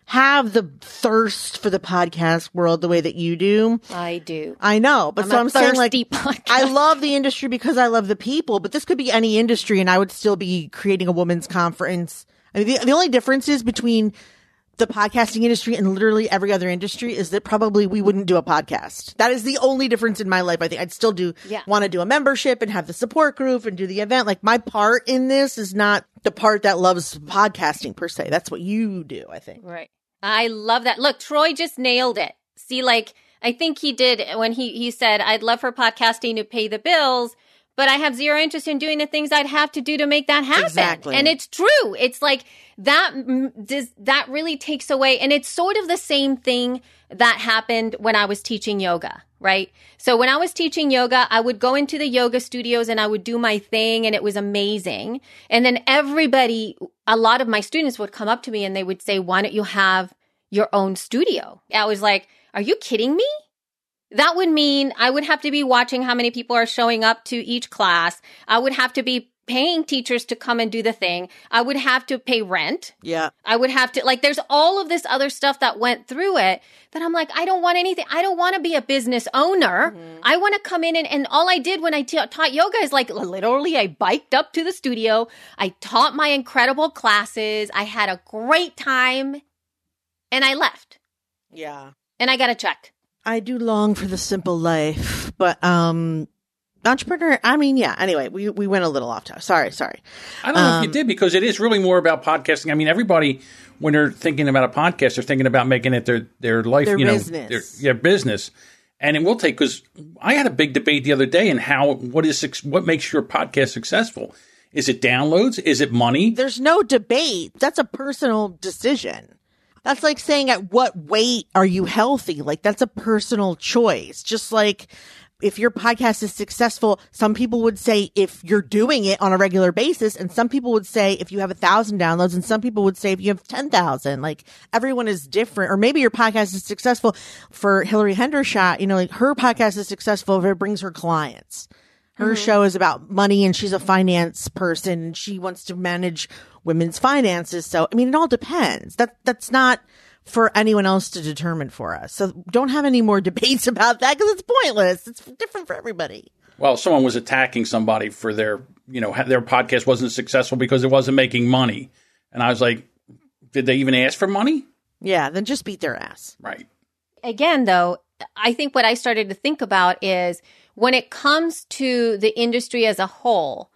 have the thirst for the podcast world the way that you do. I do. I know, but I'm so a I'm saying like, podcast. I love the industry because I love the people, but this could be any industry and I would still be creating a women's conference. I mean, the, the only difference is between the podcasting industry and literally every other industry is that probably we wouldn't do a podcast. That is the only difference in my life. I think I'd still do Yeah. want to do a membership and have the support group and do the event. Like my part in this is not the part that loves podcasting per se. That's what you do, I think. Right. I love that. Look, Troy just nailed it. See, like, I think he did when he, he said, I'd love for podcasting to pay the bills, but I have zero interest in doing the things I'd have to do to make that happen. Exactly. And it's true. It's like that, mm, does, that really takes away. And it's sort of the same thing that happened when I was teaching yoga, right? So when I was teaching yoga, I would go into the yoga studios and I would do my thing and it was amazing. And then everybody, a lot of my students would come up to me and they would say, why don't you have your own studio? I was like, are you kidding me? That would mean I would have to be watching how many people are showing up to each class. I would have to be paying teachers to come and do the thing. I would have to pay rent. Yeah. I would have to, like, there's all of this other stuff that went through it that I'm like, I don't want anything. I don't want to be a business owner. Mm-hmm. I want to come in and, and all I did when I t- taught yoga is like, literally, I biked up to the studio. I taught my incredible classes. I had a great time and I left. Yeah. And I got a check. I do long for the simple life, but, um, entrepreneur, I mean, yeah, anyway, we, we went a little off topic. Sorry, sorry. I don't know Um, if you did because it is really more about podcasting. I mean, everybody, when they're thinking about a podcast, they're thinking about making it their, their life, Their you know, business. their, their business. And it will take, because I had a big debate the other day in how, what is, suc- what makes your podcast successful? Is it downloads? Is it money? There's no debate. That's a personal decision. That's like saying at what weight are you healthy? Like that's a personal choice. Just like if your podcast is successful, some people would say if you're doing it on a regular basis, and some people would say if you have a thousand downloads, and some people would say if you have ten thousand. Like everyone is different. Or maybe your podcast is successful for Hillary Hendershot. You know, like her podcast is successful if it brings her clients. Her mm-hmm. show is about money and she's a finance person and she wants to manage women's finances. So, I mean, it all depends. That that's not for anyone else to determine for us. So don't have any more debates about that because it's pointless. It's different for everybody. Well, someone was attacking somebody for their, you know, their podcast wasn't successful because it wasn't making money. And I was like, did they even ask for money? Yeah, then just beat their ass. Right. Again, though, I think what I started to think about is when it comes to the industry as a whole,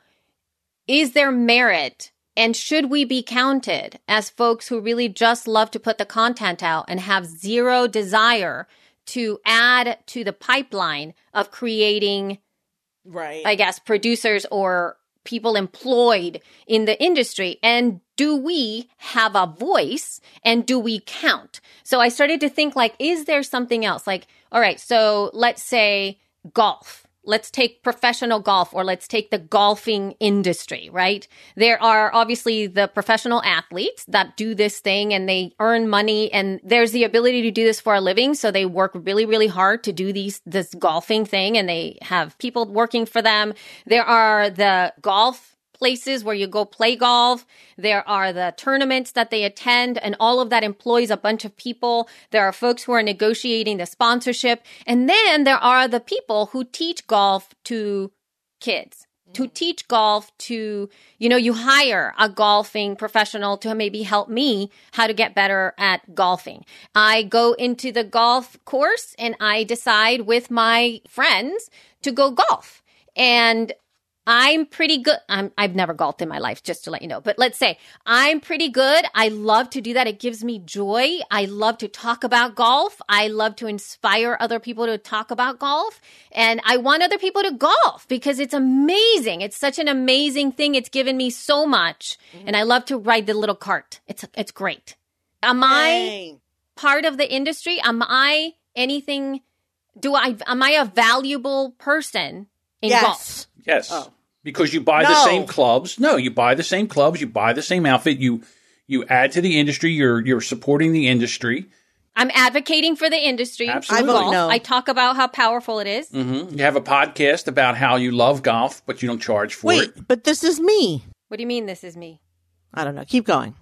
is there merit and should we be counted as folks who really just love to put the content out and have zero desire to add to the pipeline of creating, right? I guess, producers or people employed in the industry? And do we have a voice and do we count? So I started to think like, is there something else? Like, all right, so let's say golf. Let's take professional golf or let's take the golfing industry, right? There are obviously the professional athletes that do this thing and they earn money and there's the ability to do this for a living. So they work really, really hard to do these, this golfing thing and they have people working for them. There are the golf places where you go play golf. There are the tournaments that they attend and all of that employs a bunch of people. There are folks who are negotiating the sponsorship. And then there are the people who teach golf to kids, to teach golf to, you know, you hire a golfing professional to maybe help me how to get better at golfing. I go into the golf course and I decide with my friends to go golf. And I'm pretty good. I'm, I've never golfed in my life, just to let you know. But let's say I'm pretty good. I love to do that. It gives me joy. I love to talk about golf. I love to inspire other people to talk about golf. And I want other people to golf because it's amazing. It's such an amazing thing. It's given me so much. Mm-hmm. And I love to ride the little cart. It's it's great. Am Dang. I part of the industry? Am I anything? Do I? Am I a valuable person in yes. golf? Yes. Oh. Because you buy No. the same clubs. No, you buy the same clubs. You buy the same outfit. You you add to the industry. You're you're supporting the industry. I'm advocating for the industry. Absolutely. I vote Golf. no. I talk about how powerful it is. Mm-hmm. You have a podcast about how you love golf, but you don't charge for Wait, it. but this is me. What do you mean this is me? I don't know. Keep going.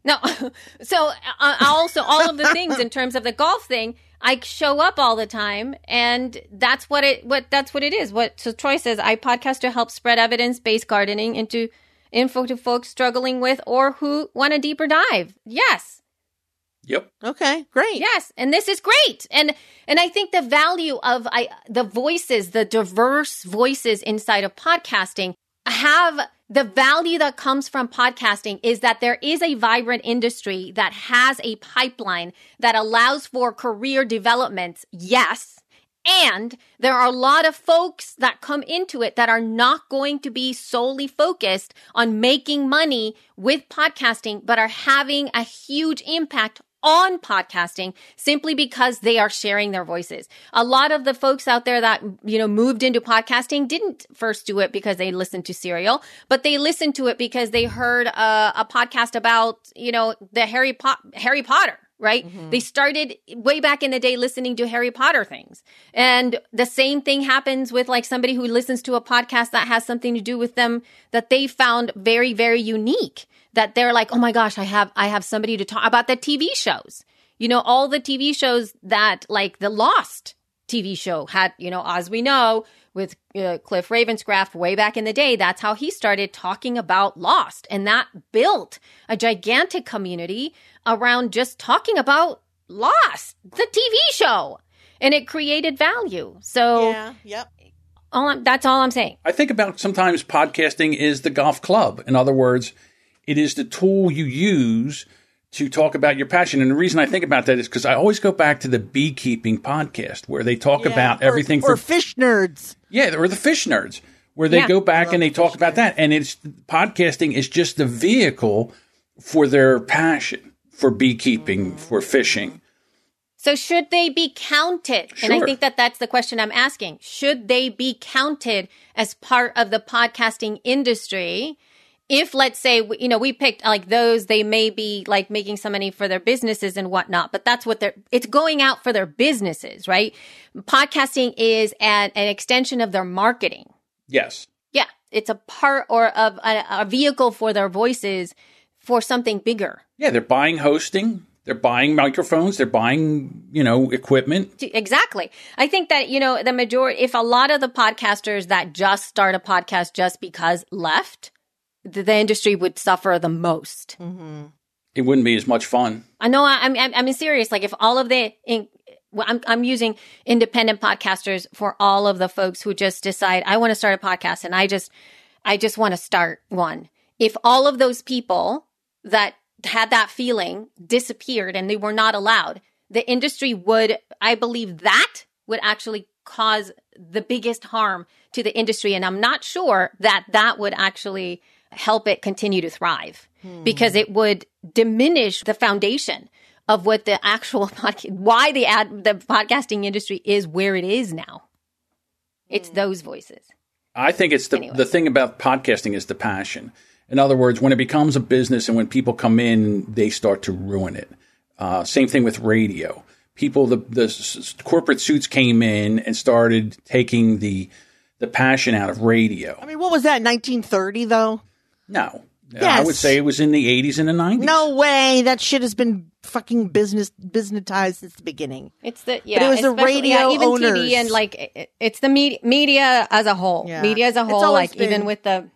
No. So uh, also all of the things in terms of the golf thing, I show up all the time, and that's what it what that's what it is. What so Troy says, I podcast to help spread evidence-based gardening into info to folks struggling with or who want a deeper dive. Yes. Yep. Okay, great. Yes, and this is great. And and I think the value of I the voices, the diverse voices inside of podcasting have the value that comes from podcasting is that there is a vibrant industry that has a pipeline that allows for career development. Yes. And there are a lot of folks that come into it that are not going to be solely focused on making money with podcasting, but are having a huge impact on podcasting simply because they are sharing their voices. A lot of the folks out there that, you know, moved into podcasting didn't first do it because they listened to Serial, but they listened to it because they heard a, a podcast about, you know, the Harry Po- Harry Potter. Right? Mm-hmm. They started way back in the day listening to Harry Potter things. And the same thing happens with like somebody who listens to a podcast that has something to do with them that they found very, very unique. That they're like, oh my gosh, I have, I have somebody to talk about the T V shows. You know, all the T V shows that like the Lost T V show had, you know, as we know, with uh, Cliff Ravenscraft way back in the day, that's how he started talking about Lost. And that built a gigantic community around just talking about Lost, the T V show. And it created value. So yeah, yep. all I'm, that's all I'm saying. I think about sometimes podcasting is the golf club. In other words, it is the tool you use to talk about your passion. And the reason I think about that is because I always go back to the beekeeping podcast where they talk yeah, about or, everything or for fish nerds. Yeah, or the fish nerds, where they Yeah. go back and they talk about that. And it's podcasting is just the vehicle for their passion for beekeeping, for fishing. So should they be counted? Sure. And I think that that's the question I'm asking. Should they be counted as part of the podcasting industry? If, let's say, you know, we picked like those, they may be like making some money for their businesses and whatnot, but that's what they're, it's going out for their businesses, right? Podcasting is an, an extension of their marketing. Yes. Yeah. It's a part or of a, a vehicle for their voices for something bigger. Yeah, they're buying hosting. They're buying microphones. They're buying, you know, equipment. Exactly. I think that, you know, the majority, if a lot of the podcasters that just start a podcast just because left, the, the industry would suffer the most. Mm-hmm. It wouldn't be as much fun. I know. I'm, I'm, I'm serious. Like if all of the, in, well, I'm, I'm using independent podcasters for all of the folks who just decide, I want to start a podcast and I just, I just want to start one. If all of those people that had that feeling disappeared and they were not allowed, the industry would, I believe that would actually cause the biggest harm to the industry. And I'm not sure that that would actually help it continue to thrive hmm. because it would diminish the foundation of what the actual podcast, why the ad, the podcasting industry is where it is now. It's hmm. those voices. I think it's the, anyway. the thing about podcasting is the passion. In other words, when it becomes a business and when people come in, they start to ruin it. Uh, same thing with radio. People, the, the s- corporate suits came in and started taking the the passion out of radio. I mean, what was that, nineteen thirty, though? No. Yes. I would say it was in the eighties and the nineties. No way. That shit has been fucking business businessized since the beginning. It's the yeah. But it was the especially- radio yeah, even owners. T V and like it, it's the media, media as a whole. Yeah. Media as a It's whole, always like been- even with the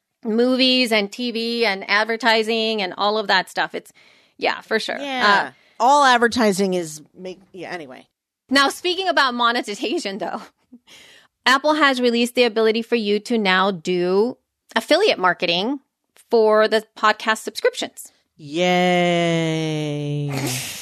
movies and T V and advertising and all of that stuff. It's yeah, for sure. Yeah. Uh, All advertising is make yeah, anyway. Now, speaking about monetization, though, Apple has released the ability for you to now do affiliate marketing for the podcast subscriptions. Yay.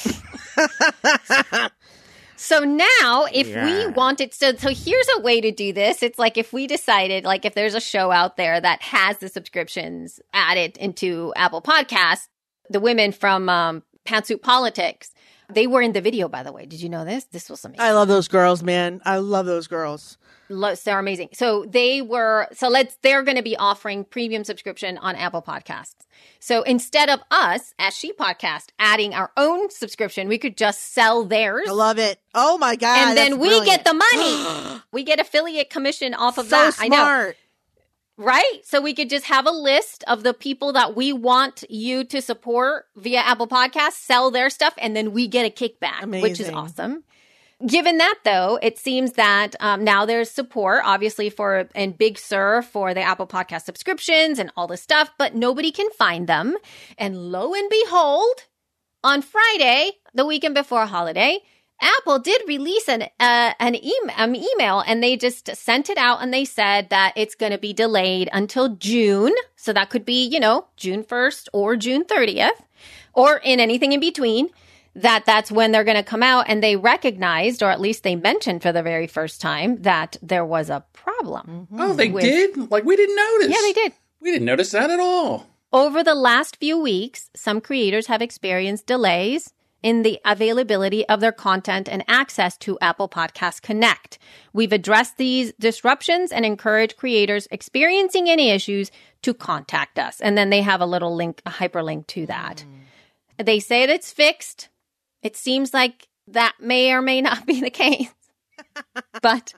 So now, if Yeah. we wanted, so so here's a way to do this. It's like if we decided, like if there's a show out there that has the subscriptions added into Apple Podcasts, the women from um, Pantsuit Politics, they were in the video, by the way. Did you know this? This was amazing. I love those girls, man. I love those girls. Lo- They're amazing. So they were, so let's, they're going to be offering premium subscription on Apple Podcasts. So instead of us as She Podcast adding our own subscription, we could just sell theirs. I love it. Oh my God. and then that's we brilliant. get the money. We get affiliate commission off of So that. I know. smart. Right? So we could just have a list of the people that we want you to support via Apple Podcasts, sell their stuff, and then we get a kickback, Amazing. Which is awesome. Given that, though, it seems that um, now there's support, obviously, for and Big Sur for the Apple Podcast subscriptions and all this stuff, but nobody can find them. And lo and behold, on Friday, the weekend before a holiday, Apple did release an uh, an, e- an email, and they just sent it out, and they said that it's going to be delayed until June. So that could be, you know, June first or June thirtieth, or in anything in between, that that's when they're going to come out. And they recognized, or at least they mentioned for the very first time, that there was a problem. Mm-hmm. Oh, they with- did? Like, we didn't notice. Yeah, they did. We didn't notice that at all. Over the last few weeks, some creators have experienced delays in the availability of their content and access to Apple Podcast Connect. We've addressed these disruptions and encourage creators experiencing any issues to contact us. And then they have a little link, a hyperlink to that. Mm. They say that it's fixed. It seems like that may or may not be the case. But,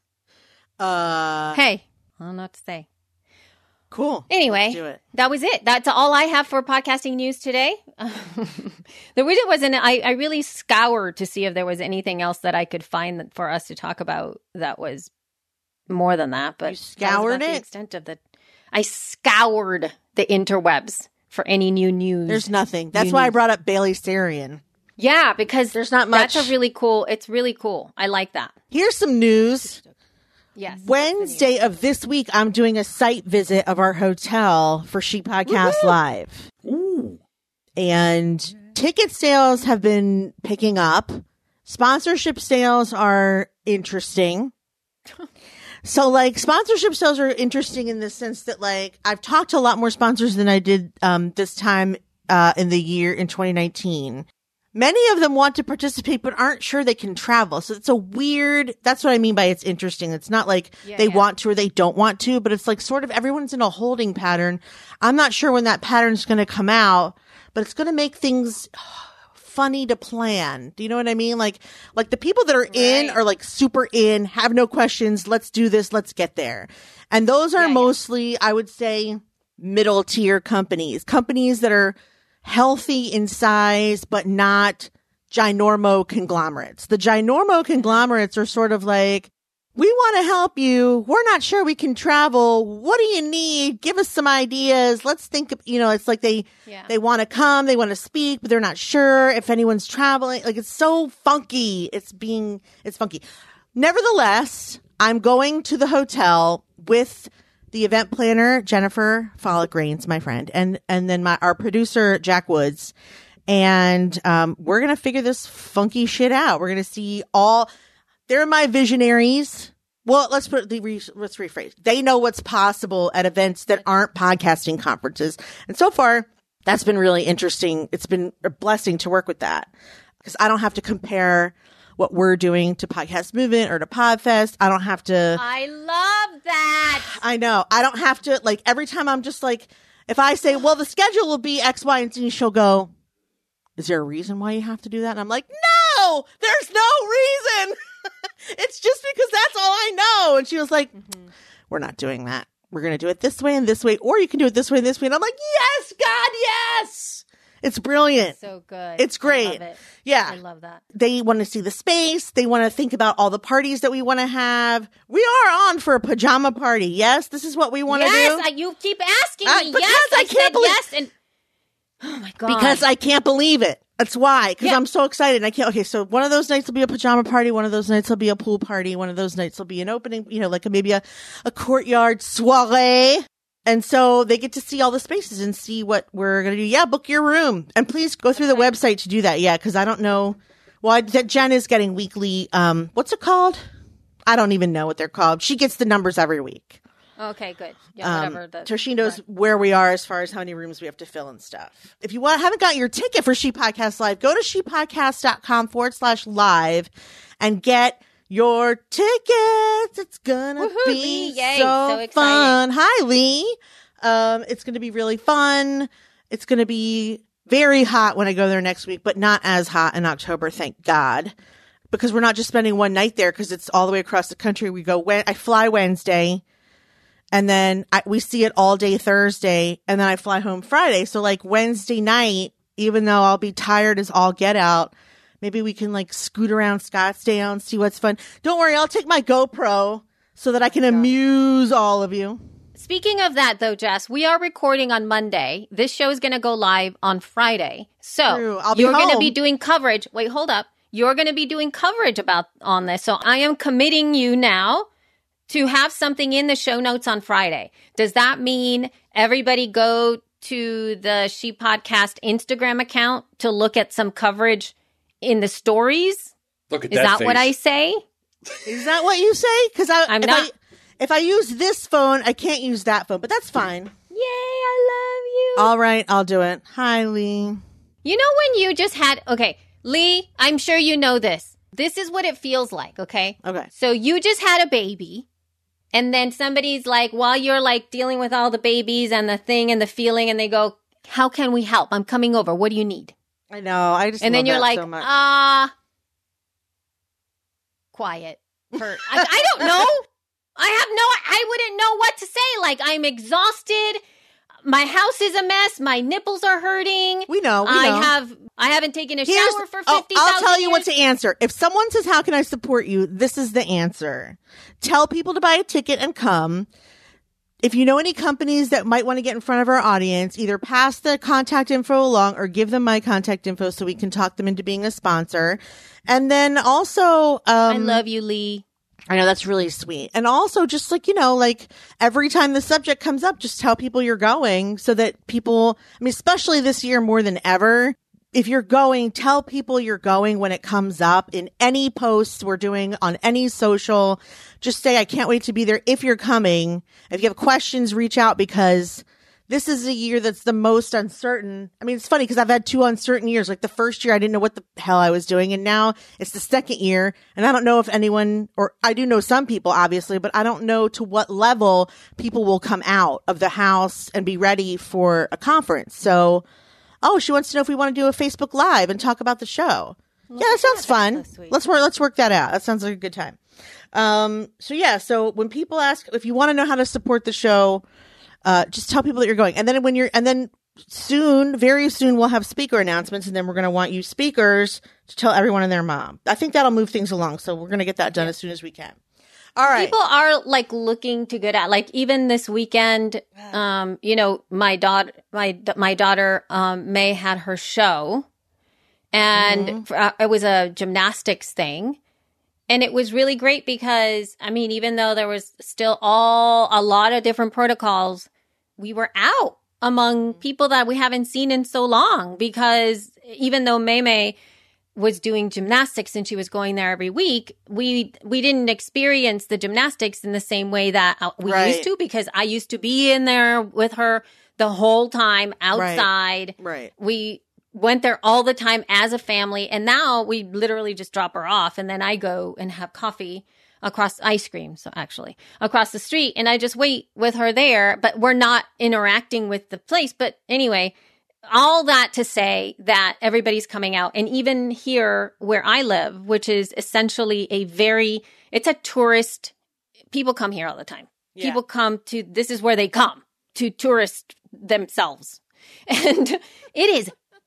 Uh, hey, I don't know what to say. cool. Anyway, Let's do it. that was it. That's all I have for podcasting news today. There really wasn't. I, I really scoured to see if there was anything else that I could find that, for us to talk about that was more than that. But You scoured that was about it? the extent of the. I scoured the interwebs for any new news. There's nothing. That's You why I need- brought up Bailey Sarian. yeah, because There's not much. That's a really cool. It's really cool. I like that. Here's some news. Yes. Wednesday of this week, I'm doing a site visit of our hotel for She Podcast Woohoo! Live. Ooh. And ticket sales have been picking up. Sponsorship sales are interesting. So, like, sponsorship sales are interesting in the sense that, like, I've talked to a lot more sponsors than I did um, this time uh, in the year in twenty nineteen. Many of them want to participate, but aren't sure they can travel. So it's a weird, that's what I mean by it's interesting. It's not like Yeah, they yeah. want to or they don't want to, but it's like sort of everyone's in a holding pattern. I'm not sure when that pattern's going to come out, but it's going to make things funny to plan. Do you know what I mean? Like, like the people that are in Right. are like super in, have no questions. Let's do this. Let's get there. And those are Yeah, yeah. mostly, I would say, middle tier companies, companies that are healthy in size, but not ginormo conglomerates. The ginormo conglomerates are sort of like, we want to help you. We're not sure we can travel. What do you need? Give us some ideas. Let's think of, you know, it's like they, Yeah. they want to come, they want to speak, but they're not sure if anyone's traveling. Like, it's so funky. It's being, it's funky. Nevertheless, I'm going to the hotel with the event planner, Jennifer Follick-Rains, my friend, and, and then my, our producer, Jack Woods. And, um, we're going to figure this funky shit out. We're going to see all, they're my visionaries. Well, let's put the, re, let's rephrase. They know what's possible at events that aren't podcasting conferences. And so far, that's been really interesting. It's been a blessing to work with that because I don't have to compare what we're doing to Podcast Movement or to Podfest. I don't have to. I love that. I know. I don't have to, like, every time I'm just like, if I say, well, the schedule will be X, Y, and Z, she'll go, is there a reason why you have to do that? And I'm like, no, there's no reason. It's just because that's all I know. And she was like, mm-hmm. We're not doing that. We're going to do it this way and this way, or you can do it this way and this way. And I'm like, yes, God, yes. It's brilliant. So good. It's great. I love it. Yeah. I love that. They want to see the space. They want to think about all the parties that we want to have. We are on for a pajama party. Yes, this is what we want to yes, do. I, you keep asking Uh, me. because Yes, I I, can't said believe- yes, and oh my god, Because I can't believe it. That's why. Because Yeah. I'm so excited. I can't. Okay, so one of those nights will be a pajama party. One of those nights will be a pool party. One of those nights will be an opening, you know, like a, maybe a, a courtyard soiree. And so they get to see all the spaces and see what we're going to do. Yeah, book your room. And please go through the website to do that. Yeah, because I don't know. Well, I, that Jen is getting weekly, um, what's it called? I don't even know what they're called. She gets the numbers every week. okay, good. Yeah, Um, whatever. The, so she knows where we are as far as how many rooms we have to fill and stuff. If you want, haven't got your ticket for She Podcast Live, go to shepodcast.com forward slash live and get your tickets. It's gonna Woohoo, be Lee. Yay, so, so exciting. fun. Hi, Lee. Um, it's gonna be really fun. It's gonna be very hot when I go there next week, but not as hot in October, thank God. Because we're not just spending one night there because it's all the way across the country. We go, when I fly Wednesday. And then I, we see it all day Thursday, and then I fly home Friday. So like Wednesday night, even though I'll be tired as all get out, maybe we can like scoot around Scottsdale and see what's fun. Don't worry, I'll take my GoPro so that I can amuse all of you. Speaking of that, though, Jess, we are recording on Monday. This show is going to go live on Friday. So True. I'll be you're going to home. be doing coverage. Wait, hold up. You're going to be doing coverage about on this. So I am committing you now to have something in the show notes on Friday. Does that mean everybody go to the She Podcast Instagram account to look at some coverage in the stories? Look at Is that that face. what I say? Is that what you say? Because I, I'm if not- I, if I use this phone, I can't use that phone, but that's fine. Yay, I love you. All right, I'll do it. Hi, Lee. You know when you just had, okay, Lee, I'm sure you know this. This is what it feels like, okay? Okay. So you just had a baby, and then somebody's like, while you're like dealing with all the babies and the thing and the feeling, and they go, how can we help? I'm coming over. What do you need? I know. I just And love then you're that like, so much. ah, quiet. For, I, I don't know. I have no, I wouldn't know what to say. Like, I'm exhausted. My house is a mess. My nipples are hurting. we know. We I know. have, I haven't taken a Here's- shower for oh, fifty thousand I'll tell you years. what to answer. If someone says, how can I support you? This is the answer. Tell people to buy a ticket and come. If you know any companies that might want to get in front of our audience, either pass the contact info along or give them my contact info so we can talk them into being a sponsor. And then also, um, I love you, Lee. I know that's really sweet. And also just like, you know, like every time the subject comes up, just tell people you're going so that people, I mean, especially this year more than ever, if you're going, tell people you're going when it comes up in any posts we're doing on any social. Just say, I can't wait to be there if you're coming. If you have questions, reach out because this is a year that's the most uncertain. I mean, it's funny because I've had two uncertain years. Like the first year, I didn't know what the hell I was doing. And now it's the second year. And I don't know if anyone, or I do know some people, obviously, but I don't know to what level people will come out of the house and be ready for a conference. So, oh, she wants to know if we want to do a Facebook Live and talk about the show. Yeah, that sounds fun. so sweet. Let's work, let's work that out. That sounds like a good time. Um, so yeah, so when people ask, if you want to know how to support the show, uh, just tell people that you're going. And then when you're, and then soon, very soon, we'll have speaker announcements, and then we're going to want you speakers to tell everyone and their mom. I think that'll move things along. So we're going to get that done as soon as we can. All right. People are like looking to get at, like even this weekend, um, you know, my daughter, my, my daughter, um, May had her show, and Mm-hmm. uh, it was a gymnastics thing. And it was really great because, I mean, even though there was still all a lot of different protocols, we were out among people that we haven't seen in so long, because even though May May was doing gymnastics and she was going there every week, we we didn't experience the gymnastics in the same way that uh, we Right. used to, because I used to be in there with her the whole time outside. Right. We went there all the time as a family, and now we literally just drop her off, and then I go and have coffee across ice cream. So actually across the street, and I just wait with her there, but we're not interacting with the place. But anyway, all that to say that everybody's coming out. And even here where I live, which is essentially a very, it's a tourist, people come here all the time. Yeah. People come to, this is where they come to tourist themselves. And it is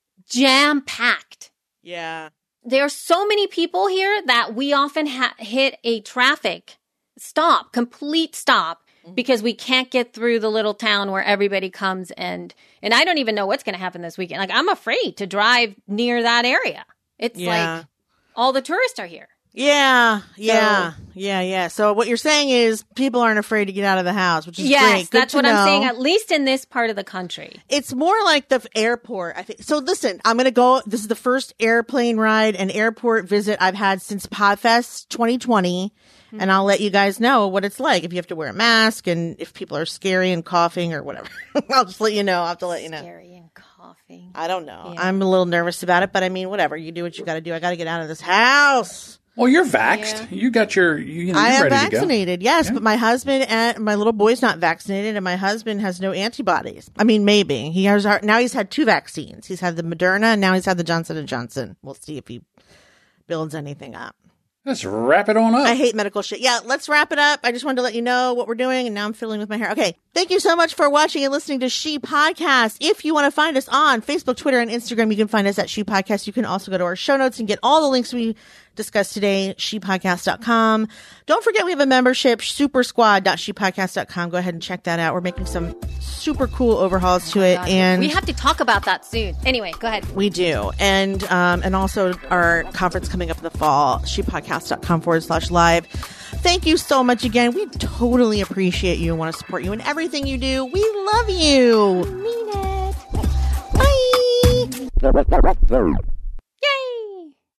jam packed. Yeah. There are so many people here that we often ha- hit a traffic stop, complete stop, because we can't get through the little town where everybody comes. And, and I don't even know what's going to happen this weekend. Like, I'm afraid to drive near that area. It's Yeah. like all the tourists are here. Yeah, yeah, yeah, yeah. So what you're saying is people aren't afraid to get out of the house, which is Yes, great. Good that's to what I'm know. saying, at least in this part of the country. It's more like the f- airport, I think. So listen, I'm going to go. This is the first airplane ride and airport visit I've had since Podfest twenty twenty. Mm-hmm. And I'll let you guys know what it's like if you have to wear a mask and if people are scary and coughing or whatever. I'll just let you know. I'll have to let you know. Scary and coughing. I don't know. Yeah. I'm a little nervous about it, but I mean, whatever. You do what you got to do. I got to get out of this house. Well, you're vaxxed. Yeah. You got your, you, you know, I you're am ready vaccinated, yes, Yeah. but my husband and my little boy's not vaccinated, and my husband has no antibodies. I mean, maybe he has. Now he's had two vaccines. He's had the Moderna, and now he's had the Johnson and Johnson. We'll see if he builds anything up. Let's wrap it on up. I hate medical shit. Yeah, let's wrap it up. I just wanted to let you know what we're doing, and now I'm fiddling with my hair. Okay, thank you so much for watching and listening to She Podcast. If you want to find us on Facebook, Twitter, and Instagram, you can find us at She Podcast. You can also go to our show notes and get all the links we discussed today, she podcast dot com. Don't forget we have a membership, super squad dot she podcast dot com. Go ahead and check that out. We're making some super cool overhauls to it. God, and we have to talk about that soon. Anyway, go ahead. We do. And um, and also our conference coming up in the fall, she podcast dot com forward slash live. Thank you so much again. We totally appreciate you and want to support you in everything you do. We love you. I mean it. Bye.